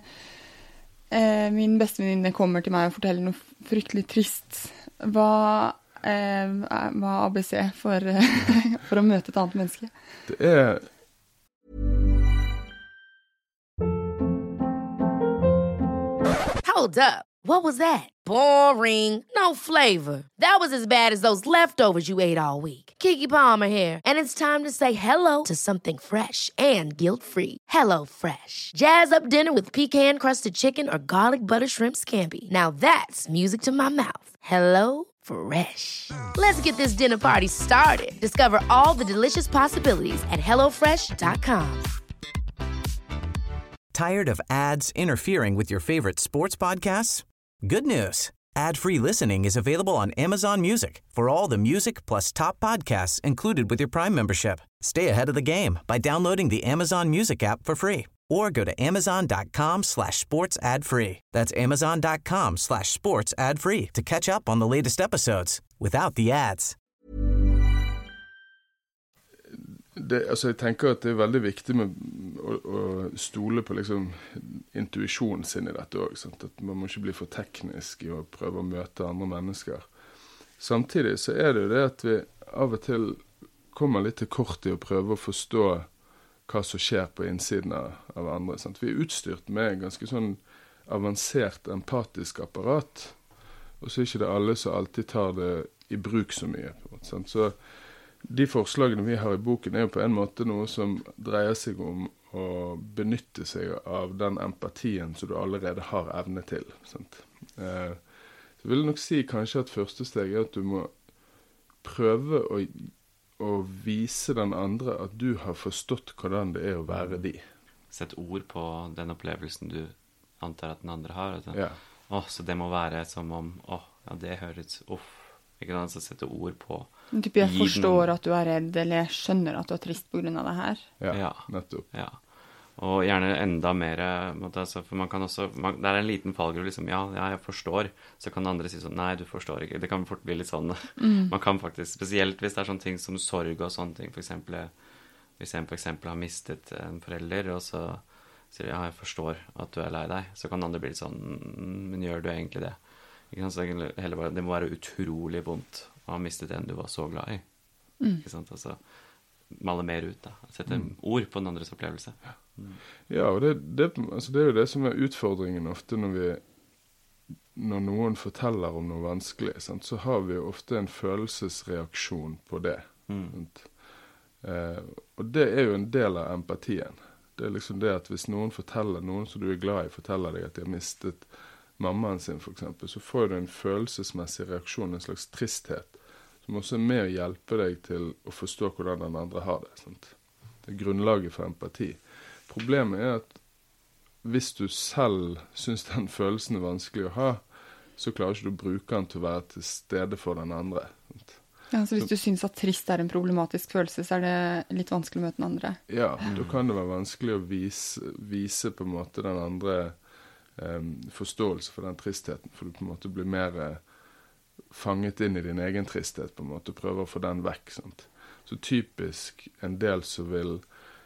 min bestevenninne kommer til meg og forteller noe fryktelig trist. Hva er ABC for å møte et annet menneske? Det er Hold up. What was that? Boring. No flavor. That was as bad as those leftovers you ate all week. Keke Palmer here, and it's time to say hello to something fresh and guilt-free. Hello Fresh. Jazz up dinner with pecan-crusted chicken or garlic butter shrimp scampi. Now that's music to my mouth. Hello Fresh. Let's get this dinner party started. Discover all the delicious possibilities at HelloFresh.com. Tired of ads interfering with your favorite sports podcasts? Good news. Ad-free listening is available on Amazon Music for all the music plus top podcasts included with your Prime membership. Stay ahead of the game by downloading the Amazon Music app for free or go to amazon.com/sports ad-free. That's amazon.com/sports ad-free to catch up on the latest episodes without the ads. Jeg tenker at det er veldig viktig med å stole på liksom intuisjonen sin i dette også, sant? At man må ikke bli for teknisk i å prøve å møte andre mennesker. Samtidig så er det jo det at vi av og til kommer litt til kort i å prøve å forstå hva som skjer på innsiden av andre. Sant? Vi er utstyrt med ganske sånn avansert empatisk apparat, og så er ikke det alle som alltid tar det i bruk så mye. Sant? Så de forslagene vi har i boken er jo på en måte noe som dreier seg om å benytte seg av den empatien som du allerede har evne til. Sant? Så vil jeg nok si kanskje at første steg er at du må prøve å vise den andre at du har forstått hvordan det er å være de. Sett ord på den opplevelsen du antar at den andre har. Altså. Ja. Så det må være som om, det høres, ikke sant, så sette ord på. Jeg forstår at du er redd, eller jeg skjønner at du er trist på grunn av det her. Ja, nettopp. Ja. Og gjerne enda mer, for man kan også, det er en liten fallgruve, liksom, jeg forstår, så kan andre si sånn, nei, du forstår ikke, det kan fort bli litt sånn, man kan faktisk, spesielt hvis det er sånne ting som sorg og sånne ting, for eksempel, hvis en for eksempel har mistet en forelder, og så sier jeg forstår at du er lei deg, så kan andre bli litt sånn, men gjør du egentlig det? Ikke sant? Så det må være utrolig vondt å ha mistet en du var så glad i. Ikke sant? Altså, male mer ut da. Sette ord på den andres opplevelse. Ja, og det er jo det som er utfordringen ofte når noen forteller om noe vanskelig, sant? Så har vi jo ofte en følelsesreaksjon på det. Og det er jo en del av empatien. Det er liksom det at hvis noen som du er glad i, forteller deg at de har mistet mammaen sin for eksempel, så får du en følelsesmessig reaksjon, en slags tristhet, som også er med å hjelpe deg til å forstå hvordan den andre har det. Sant? Det er grunnlaget for empati. Problemet er at hvis du selv synes den følelsen er vanskelig å ha, så klarer ikke du å bruke den til å være til stede for den andre. Sant? Ja, så hvis du synes at trist er en problematisk følelse, så er det litt vanskelig å møte den andre. Ja, da kan det være vanskelig å vise på en måte den andre forståelse for den tristheten, for du på en måte blir mer fanget inn i din egen tristhet, på en måte, og prøver å få den vekk. Sant? Så typisk en del som vil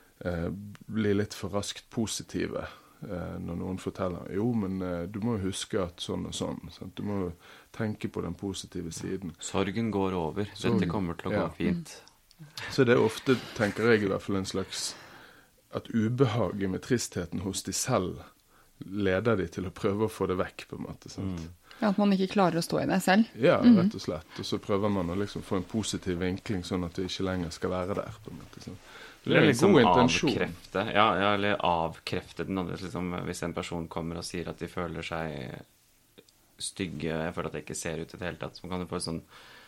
bli litt for raskt positive når noen forteller, jo, men du må jo huske at sånn og sånn, sant? Du må jo tenke på den positive siden. Sorgen går over, dette kommer til å gå fint. Så det er ofte, tenker jeg i hvert fall, en slags at ubehaget med tristheten hos de selv leder de til å prøve å få det vekk, på en måte, sant? Ja, at man ikke klarer å stå i det selv. Ja, rett og slett. Og så prøver man å liksom få en positiv vinkling, sånn at det ikke lenger skal være der, på en måte, sant? Det er liksom en god intensjon. Eller avkrefte den andre. Liksom, hvis en person kommer og sier at de føler seg stygge, jeg føler at jeg ikke ser ut i det hele tatt, så kan du få sånn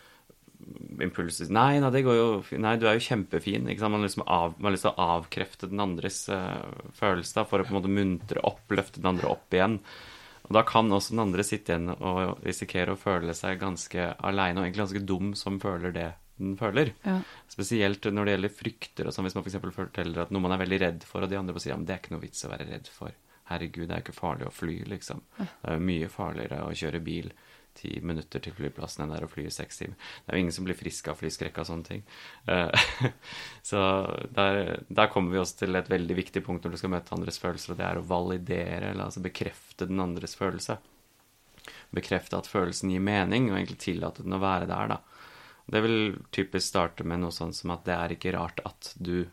impuls. Nei, det går jo, nei, du er jo kjempefin. Ikke sant? Man har lyst til å avkrefte den andres følelse da, for å på en måte muntre opp, løfte den andre opp igjen. Og da kan også den andre sitte igjen og risikere å føle seg ganske alene, og egentlig ganske dum som føler det den føler. Ja. Spesielt når det gjelder frykter, og sånn, hvis man for eksempel forteller at noe man er veldig redd for, og de andre sier, ja, men det er ikke noe vits å være redd for. Herregud, det er ikke farlig å fly, liksom. Det er jo mye farligere å kjøre bil 10 minutter til flyplassen enn der å fly 6 timer. Det er jo ingen som blir frisk av flyskrekk og sånne ting. Så der kommer vi også til et veldig viktig punkt når du skal møte andres følelser, og det er å validere, eller altså bekrefte den andres følelse. Bekrefte at følelsen gir mening, og egentlig tillate den å være der, da. Det vil typisk starte med noe sånn som at det er ikke rart at du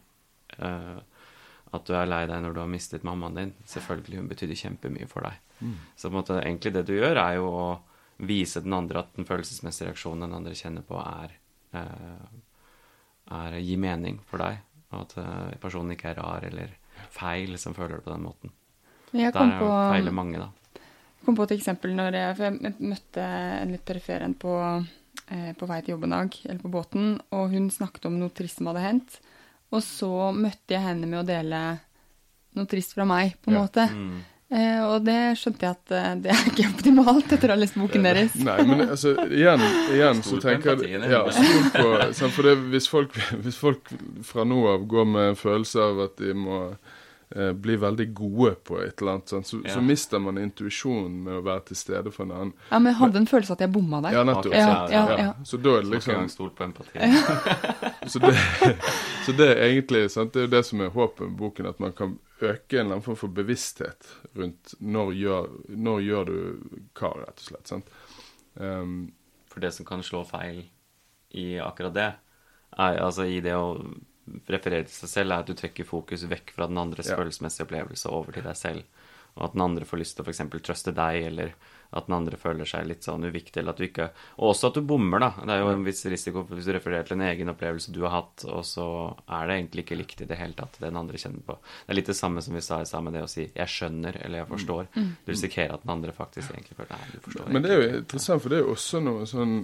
er lei deg når du har mistet mammaen din. Selvfølgelig, hun betydde kjempemye for deg. Så på en måte, egentlig det du gjør er jo å vise den andre at den følelsesmessige reaksjonen den andre kjenner på gir mening for deg, og at personen ikke er rar eller feil som føler det på den måten. Der feiler mange, da. Jeg kom på et eksempel når jeg møtte en litt perifer en på vei til jobben eller på båten, og hun snakket om noe trist som hadde hendt, og så møtte jeg henne med å dele noe trist fra meg, på en måte. Og det skjønte jeg at det er ikke optimalt etter å ha lest boken deres. Nei, men altså, igjen så tenker jeg, stol på, for det, hvis folk fra nå av går med en følelse av at de må blir veldig gode på et eller annet, så mister man intuisjonen med å være til stede for en annen. Ja, men jeg hadde en følelse at jeg bomma der. Ja, nettopp. Ja. Så da er det liksom... stol på empati. så det er egentlig, sant, det er jo det som er håpet med boken, at man kan øke en eller annen form for bevissthet rundt når gjør du hva, rett og slett, sant? For det som kan slå feil i akkurat det, er altså i det å referere til seg selv, er at du trekker fokus vekk fra den andres følelsesmessige opplevelse over til deg selv, og at den andre får lyst til å for eksempel trøste deg, eller at den andre føler seg litt sånn uviktig, eller at du ikke, og også at du bommer da, det er jo en viss risiko hvis du refererer til en egen opplevelse du har hatt, og så er det egentlig ikke likt i det hele tatt, det den andre kjenner på. Det er litt det samme som vi sa i sammen, det å si, jeg skjønner, eller jeg forstår. Du risikerer at den andre faktisk egentlig føler, nei, du forstår. Men det er jo interessant, for det er jo også noe sånn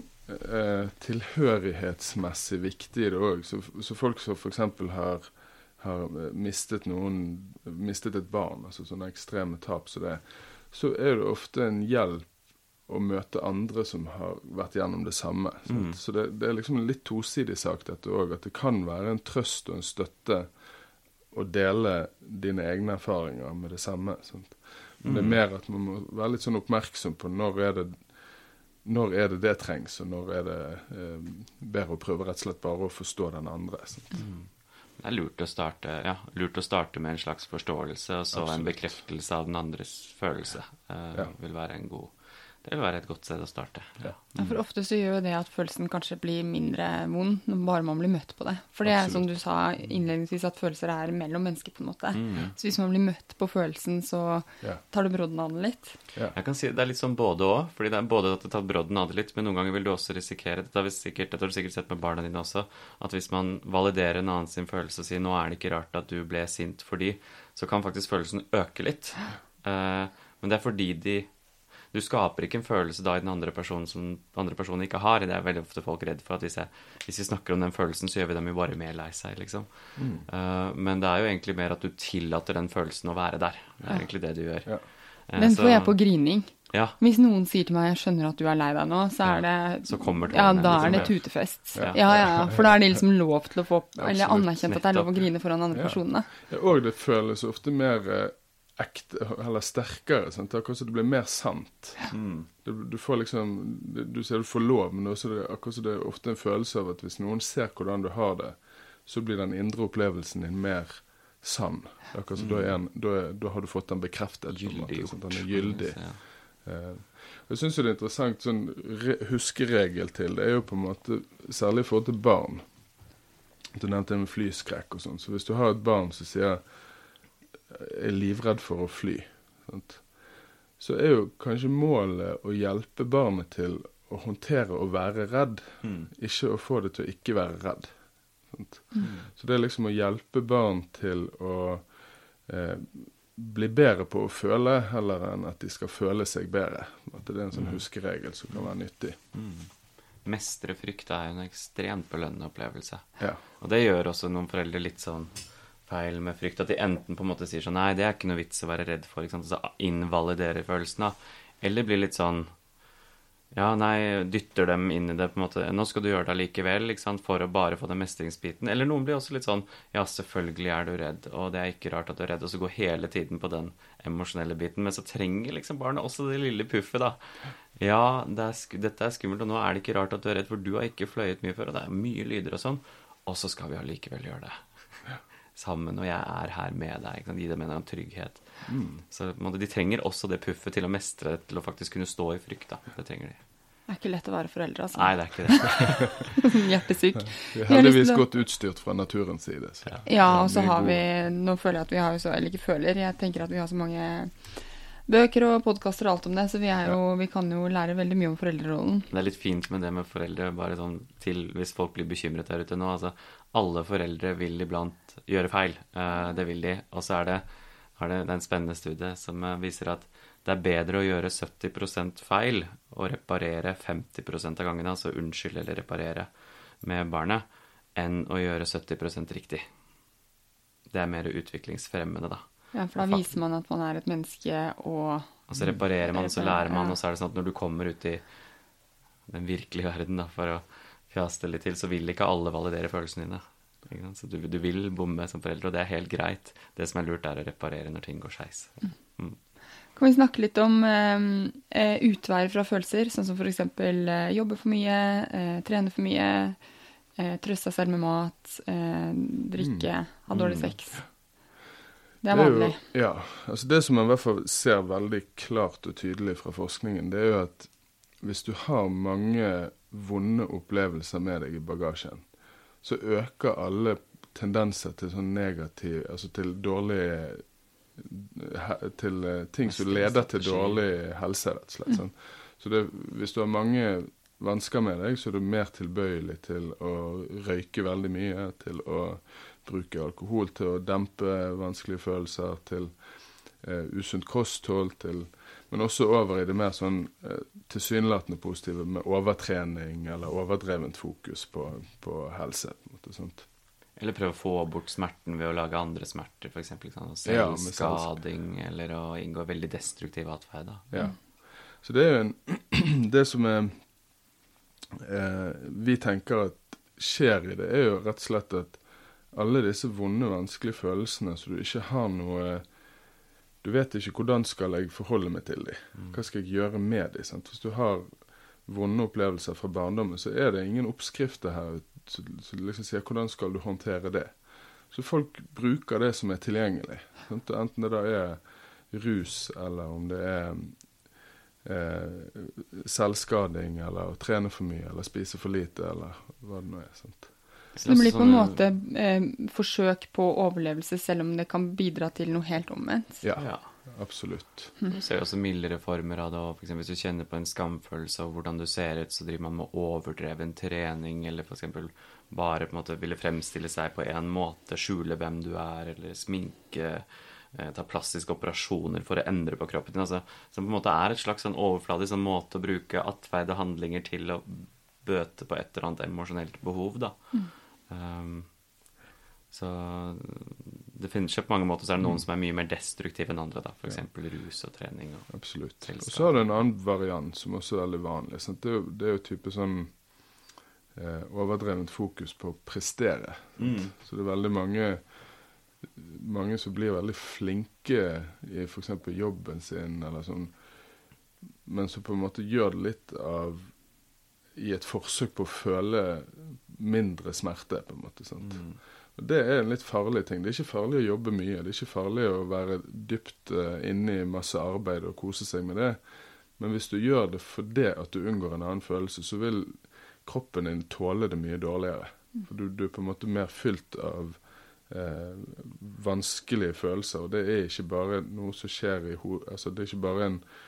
tilhørighetsmessig viktig i det også. Så folk som for eksempel har mistet et barn, altså sånne ekstreme tap, så er det ofte en hjelp å møte andre som har vært gjennom det samme. Så det er liksom en litt tosidig sak dette også, at det kan være en trøst og en støtte å dele dine egne erfaringer med det samme. Sant? Men det er mer at man må være litt sånn oppmerksom på når er det trengs, og når er det bedre å prøve rett og slett bare å forstå den andre. Det er lurt å starte med en slags forståelse, og så en bekreftelse av den andres følelse vil være en god Det vil være et godt sted å starte. Ja, for ofte så gjør det at følelsen kanskje blir mindre vond, når bare man blir møtt på det. For det som du sa innledningsvis, at følelser mellom mennesker på en måte. Så hvis man blir møtt på følelsen, så tar det brodden av det litt. Jeg kan si det litt sånn både og, fordi det både at det tar brodden av det litt, men noen ganger vil du også risikere, dette har du sikkert sett med barna dine også, at hvis man validerer en annen sin følelse og sier, nå det ikke rart at du ble sint fordi, så kan faktisk følelsen øke litt. Men det fordi du skaper ikke en følelse da i den andre personen som andre personen ikke har. Det veldig ofte folk redd for at hvis vi snakker om den følelsen, så gjør vi dem jo bare mer lei seg, liksom. Men det jo egentlig mer at du tillater den følelsen å være der. Det egentlig det du gjør. Den får jeg på grining. Ja. Hvis noen sier til meg, jeg skjønner at du lei deg nå, så det... Så kommer da det tutefest. Ja, for da det liksom lov til å få, eller anerkjent at det lov å grine foran andre personene. Og det føles ofte mer... ekte, eller sterkere, sant? Akkurat så det blir mer sant. Du får liksom, du sier du får lov, men også akkurat så det ofte en følelse av at hvis noen ser hvordan du har det, så blir den indre opplevelsen din mer sann. Akkurat så da har du fått den bekreftet. Gyldig. Den gyldig. Jeg synes jo det interessant, sånn huskeregel til, det jo på en måte, særlig i forhold til barn. Du nevnte med flyskrekk og sånn, så hvis du har et barn som sier livredd for å fly, sant? Så jo kanskje målet å hjelpe barnet til å håndtere og være redd, ikke å få det til å ikke være redd. Sant? Så det liksom å hjelpe barn til å bli bedre på å føle, heller enn at de skal føle seg bedre. At det en sånn huskeregel som kan være nyttig. Mestre frykt jo en ekstremt belønnende opplevelse. Ja. Og det gjør også noen foreldre litt sånn feil med frykt, at de enten på en måte sier sånn, nei, det ikke noe vits å være redd for, ikke sant? Så invaliderer følelsen da. Eller blir litt sånn, ja, nei, dytter dem inn i det på en måte, nå skal du gjøre det likevel, ikke sant? For å bare få den mestringsbiten. Eller noen blir også litt sånn, ja, selvfølgelig du redd, og det ikke rart at du redd, og så går hele tiden på den emosjonelle biten, men så trenger liksom barnet også det lille puffet da. Ja, dette skummelt, og nå det ikke rart at du redd, for du har ikke fløyet mye før, og det mye lyder og sånn, og så skal vi allikevel gjøre det. Sammen, og jeg her med deg, gi dem en trygghet. Så de trenger også det puffet til å mestre, til å faktisk kunne stå i frykt da. Det trenger de. Det ikke lett å være foreldre, altså. Nei, det ikke det. Hjertesyk. Vi heldigvis godt utstyrt fra naturens side. Så. Ja, og så har vi, nå føler jeg at vi har jo så, eller ikke føler, jeg tenker at vi har så mange bøker og podcaster og alt om det, så vi kan jo lære veldig mye om foreldrerollen. Det litt fint med det med foreldre, bare sånn til, hvis folk blir bekymret der ute nå, altså, alle foreldre vil iblant gjøre feil, det vil de, og så det en spennende studie som viser at det bedre å gjøre 70% feil og reparere 50% av gangene, altså unnskylde eller reparere med barnet, enn å gjøre 70% riktig. Det mer utviklingsfremmende da. Ja, for da viser man at man et menneske, og så reparerer man, så lærer man, og så det sånn at når du kommer ut i den virkelige verden da, for å fjaste litt til, så vil ikke alle validere følelsene dine. Så du vil bomme som foreldre, og det helt greit. Det som lurt å reparere når ting går skeis. Kan vi snakke litt om utveier fra følelser, sånn som for eksempel jobbe for mye, trene for mye, trøste seg selv med mat, drikke, ha dårlig sex. Det vanlig. Ja, altså det som man i hvert fall ser veldig klart og tydelig fra forskningen, det jo at hvis du har mange vonde opplevelser med deg i bagasjen, så øker alle tendenser til sånn negativ, altså til dårlig, til ting som leder til dårlig helse, rett og slett. Sånn. Så hvis du har mange vansker med deg, så du mer tilbøyelig til å røyke veldig mye, til å bruke alkohol, til å dempe vanskelige følelser, til usunt kosthold, men også over i det mer sånn tilsynelatende positive med overtrening eller overdrevent fokus på helse. På en måte, sånt. Eller prøve å få bort smerten ved å lage andre smerter, for eksempel. Selvskading, eller å inngå veldig destruktiv atferd. Ja. Så det jo det som vi tenker at skjer i det, jo rett og slett at alle disse vonde, vanskelige følelsene, så du ikke har noe. Du vet ikke hvordan skal jeg forholde meg til dem. Hva skal jeg gjøre med dem? Sant? Hvis du har vonde opplevelser fra barndommen, så det ingen oppskrifter her som liksom sier hvordan skal du håndtere det. Så folk bruker det som tilgjengelig. Sant? Enten det da rus, eller om det selvskading, eller å trene for mye, eller spise for lite, eller hva det nå sant? Så det blir på en måte forsøk på overlevelse, selv om det kan bidra til noe helt omvendt. Ja, absolutt. Du ser også mildere former av det, og for eksempel hvis du kjenner på en skamfølelse av hvordan du ser ut, så driver man med overdreven trening, eller for eksempel bare på en måte ville fremstille seg på en måte, skjule hvem du eller sminke, ta plastiske operasjoner for å endre på kroppen din, altså, som på en måte et slags sånn overfladig sånn måte å bruke atferd og handlinger til å bøte på et eller annet emosjonelt behov, da. Så det finnes ikke på mange måter, så det noen som mye mer destruktive enn andre, da, for eksempel rus og trening. Og absolutt. Og så har du en annen variant som også veldig vanlig. Sant? Det jo type sånn overdrevet fokus på å prestere. Så det veldig mange som blir veldig flinke i for eksempel jobben sin, eller sånn, men så på en måte gjør det litt i et forsøk på å føle mindre smerte, på en måte, sant? Og det en litt farlig ting. Det ikke farlig å jobbe mye, det ikke farlig å være dypt inne i masse arbeid og kose seg med det, men hvis du gjør det for det at du unngår en annen følelse, så vil kroppen din tåle det mye dårligere. For du på en måte mer fylt av vanskelige følelser, og det ikke bare noe som skjer i hodet, altså det ikke bare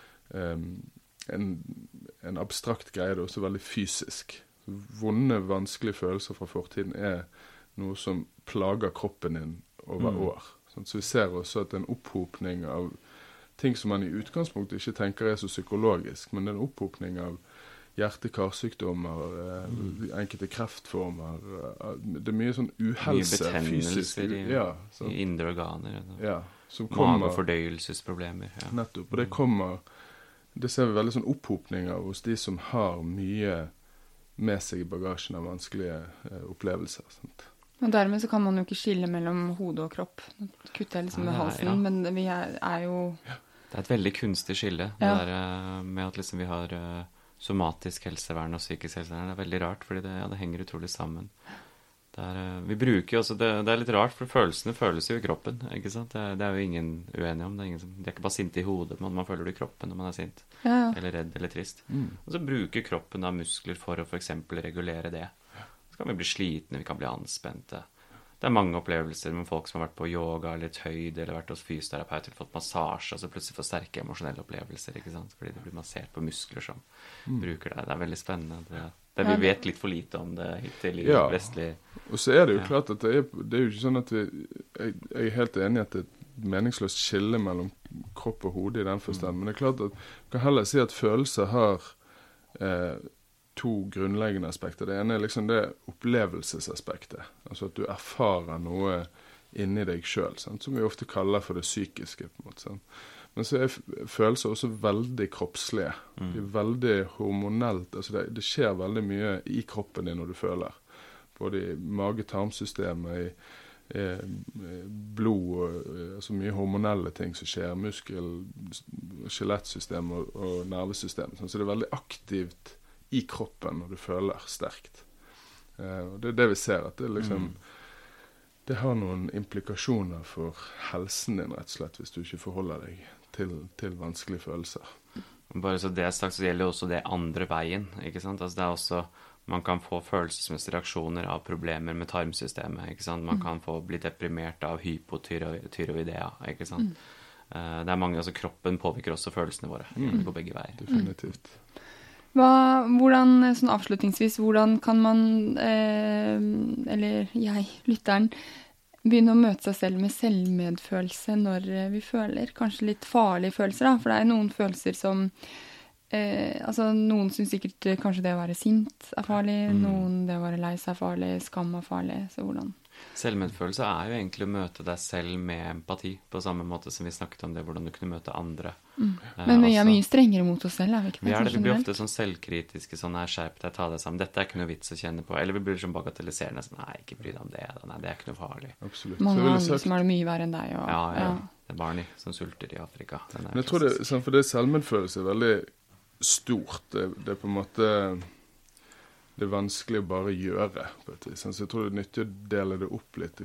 en abstrakt greie, det også veldig fysisk. Vonde, vanskelige følelser fra fortiden noe som plager kroppen din over år. Så vi ser også at en opphopning av ting som man i utgangspunktet ikke tenker så psykologisk, men en opphopning av hjerte-karsykdommer, enkelte kreftformer, det mye sånn uhelse, mye betennelser fysisk, i indre organer, som kommer, magefordøyelsesproblemer. Ja. Nettopp, og det ser vi veldig sånn opphopning av hos de som har mye med seg i bagasjen av vanskelige opplevelser. Sant? Og dermed så kan man jo ikke skille mellom hode og kropp. Kutte liksom med halsen, men vi jo... Det et veldig kunstig skille, det der med at liksom vi har... somatisk helsevern og psykisk helsevern, det veldig rart, fordi det henger utrolig sammen. Vi bruker jo også, det litt rart, for følelsene føles jo i kroppen, ikke sant? Det jo ingen uenige om, de ikke bare sinte i hodet, men man føler det i kroppen når man sint, eller redd, eller trist. Og så bruker kroppen da muskler for å for eksempel regulere det. Så kan vi bli slitne, vi kan bli anspente. Det mange opplevelser med folk som har vært på yoga, eller høyde, eller vært hos fysioterapeut, eller fått massasje, og så plutselig får sterke emosjonelle opplevelser, ikke sant? Fordi det blir massert på muskler som bruker det. Det veldig spennende. Vi vet litt for lite om det hittil i vestlig... Og så det jo klart at det jo ikke sånn at jeg helt enig i at det et meningsløst skille mellom kropp og hode i den forstand, men det klart at du kan heller si at følelser har to grunnleggende aspekter. Det ene liksom det opplevelsesaspektet, altså at du erfarer noe inni deg selv, sant? Som vi ofte kaller for det psykiske, på en måte. Sant? Men så følelser også veldig kroppslige. De veldig hormonelt, altså det skjer veldig mye i kroppen din når du føler. Både i mage-tarmsystemet, i blod, altså mye hormonelle ting som skjer, skjelettsystem og nervesystem. Så det veldig aktivt i kroppen når du føler sterkt. Og det det vi ser, at det liksom det har noen implikasjoner for helsen din, rett og slett, hvis du ikke forholder deg til vanskelige følelser. Bare så det sagt, så gjelder også det andre veien, ikke sant? Altså det også, man kan få følelsesmessige reaksjoner av problemer med tarmsystemet, ikke sant? Man kan bli deprimert av hypotyroidea, ikke sant? Det mange, altså kroppen påvirker også følelsene våre, på begge veier. Definitivt. Hvordan, sånn avslutningsvis, hvordan kan man, eller lytteren, begynne å møte seg selv med selvmedfølelse når vi føler kanskje litt farlige følelser, da? For det noen følelser som, altså noen synes sikkert kanskje det å være sint farlig, noen det å være lei seg farlig, skam farlig, så hvordan? Selvmedfølelse jo egentlig å møte deg selv med empati, på samme måte som vi snakket om det, hvordan du kunne møte andre. Men vi mye strengere mot oss selv, vi ikke det? Vi blir ofte sånn selvkritiske, sånn skjerp deg, ta deg sammen, dette ikke noe vits å kjenne på, eller vi blir sånn bagatelliserende, sånn, nei, ikke bry deg om det, nei, det ikke noe farlig. Absolutt. Mange andre som det mye verre enn deg. Og, ja. Det barn som sulter i Afrika. Men jeg tror sånn, for det selvmedfølelse veldig stort, det på en måte... Det vanskelig å bare gjøre, på et vis. Så jeg tror det nyttig å dele det opp litt.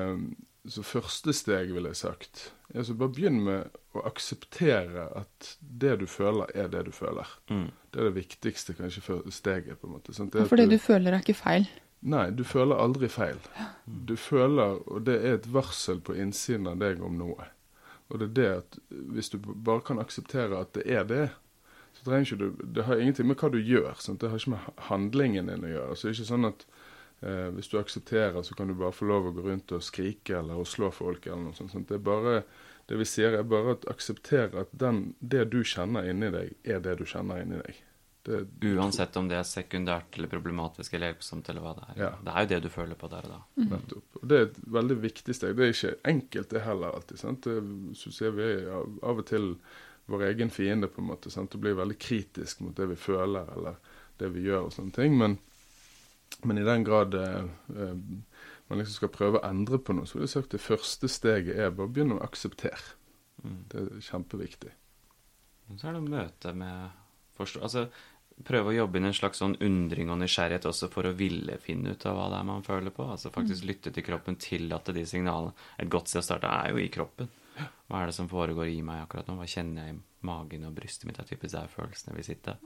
Så første steg, vil jeg sagt, så bare begynn med å akseptere at det du føler det du føler. Det det viktigste kanskje for steget på en måte. Sånn, for det du føler ikke feil. Nei, du føler aldri feil. Du føler, og det et varsel på innsiden av deg om noe. Og det at hvis du bare kan akseptere at det det, så trenger ikke du, det har ingenting med hva du gjør, sånn, det har ikke med handlingen din å gjøre. Så det ikke sånn at hvis du aksepterer, så kan du bare få lov å gå rundt og skrike eller å slå folk eller noe sånt. Sånn. Det bare, det vi sier bare at akseptere at det du kjenner inni deg, det du kjenner inni deg. Uansett om det sekundært eller problematisk eller hjelpsomt eller hva det Ja. Det jo det du føler på der og da. Nettopp. Og det et veldig viktig steg. Det ikke enkelt det heller alltid. Sant? Det, så ser vi av og til vår egen fiende på en måte. Sant? Det blir veldig kritisk mot det vi føler eller det vi gjør og sånne ting. Men i den grad man liksom skal prøve å endre på noe, så vil jeg sagt det første steget bare å begynne å akseptere. Det kjempeviktig. Så det møte med altså prøve å jobbe inn en slags sånn undring og nysgjerrighet også for å ville finne ut av hva det man føler på. Altså faktisk lytte til kroppen, tillate de signalene. Et godt sted å starte jo i kroppen. Hva det som foregår i meg akkurat nå? Hva kjenner jeg i magen og brystet mitt? Typisk følelsene vil sitte.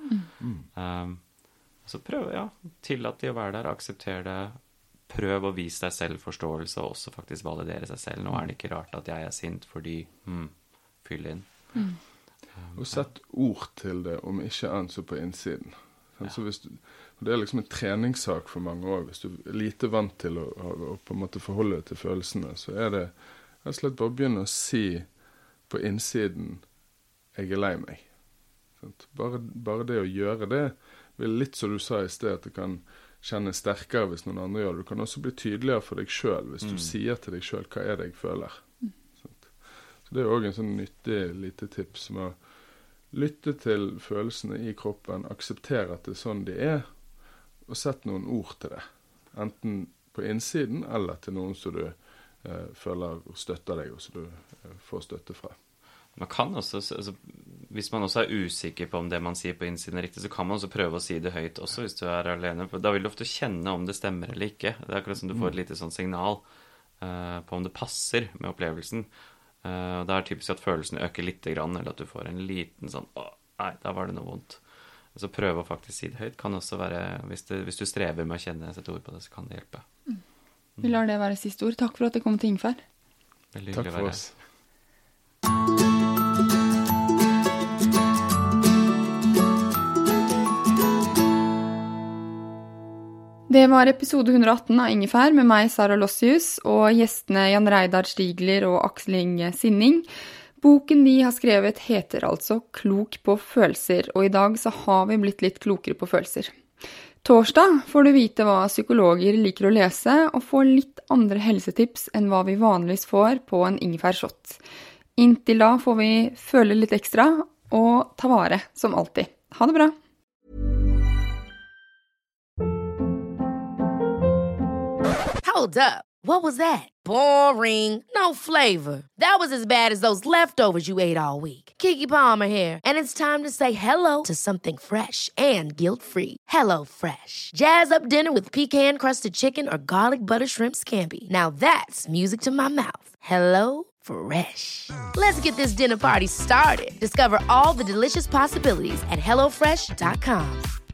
Så prøv, tillate de å være der, akseptere det. Prøv å vise deg selv forståelse og også faktisk validere seg selv. Nå det ikke rart at jeg sint fordi fyll inn. Og sett ord til det, om ikke annet så på innsiden. Så hvis du, det liksom en treningssak for mange år. Hvis du lite vant til å på en måte forholde deg til følelsene, så det rett og slett bare å begynne å si på innsiden jeg lei meg. Bare det å gjøre det, vil litt som du sa i sted, at det kan kjennes sterkere hvis noen andre gjør det. Du kan også bli tydeligere for deg selv, hvis du sier til deg selv hva det jeg føler. Så det også en sånn nyttig lite tips med å lytte til følelsene i kroppen, akseptere at det sånn de og sette noen ord til det. Enten på innsiden, eller til noen som du føler støtter deg, og som du får støtte fra. Man kan også, altså, hvis man også usikker på om det man sier på innsiden riktig, så kan man også prøve å si det høyt også hvis du alene. For da vil du ofte kjenne om det stemmer eller ikke. Det akkurat som du får et lite sånn signal på om det passer med opplevelsen. Og det typisk at følelsen øker litt grann, eller at du får en liten sånn nei, da var det noe vondt. Så prøv å faktisk si det høyt. Kan også være, hvis du strever med å kjenne et ord på det, så kan det hjelpe. Vi lar det være siste ord. Takk for at du kom til Ingefær. Veldig Takk hyggelig å for være oss. Det var episode 118 av Ingefær med meg, Sara Lossius, og gjestene Jan Reidar Stigler og Aksel Inge Sinning. Boken de har skrevet heter altså Klok på følelser, og i dag så har vi blitt litt klokere på følelser. Torsdag får du vite hva psykologer liker å lese, og få litt andre helsetips enn hva vi vanligvis får på en ingefærshot. Inntil da får vi føle litt ekstra, og ta vare, som alltid. Ha det bra! Hold up. What was that? Boring. No flavor. That was as bad as those leftovers you ate all week. Keke Palmer here, and it's time to say hello to something fresh and guilt-free. Hello Fresh. Jazz up dinner with pecan-crusted chicken or garlic butter shrimp scampi. Now that's music to my mouth. Hello Fresh. Let's get this dinner party started. Discover all the delicious possibilities at HelloFresh.com.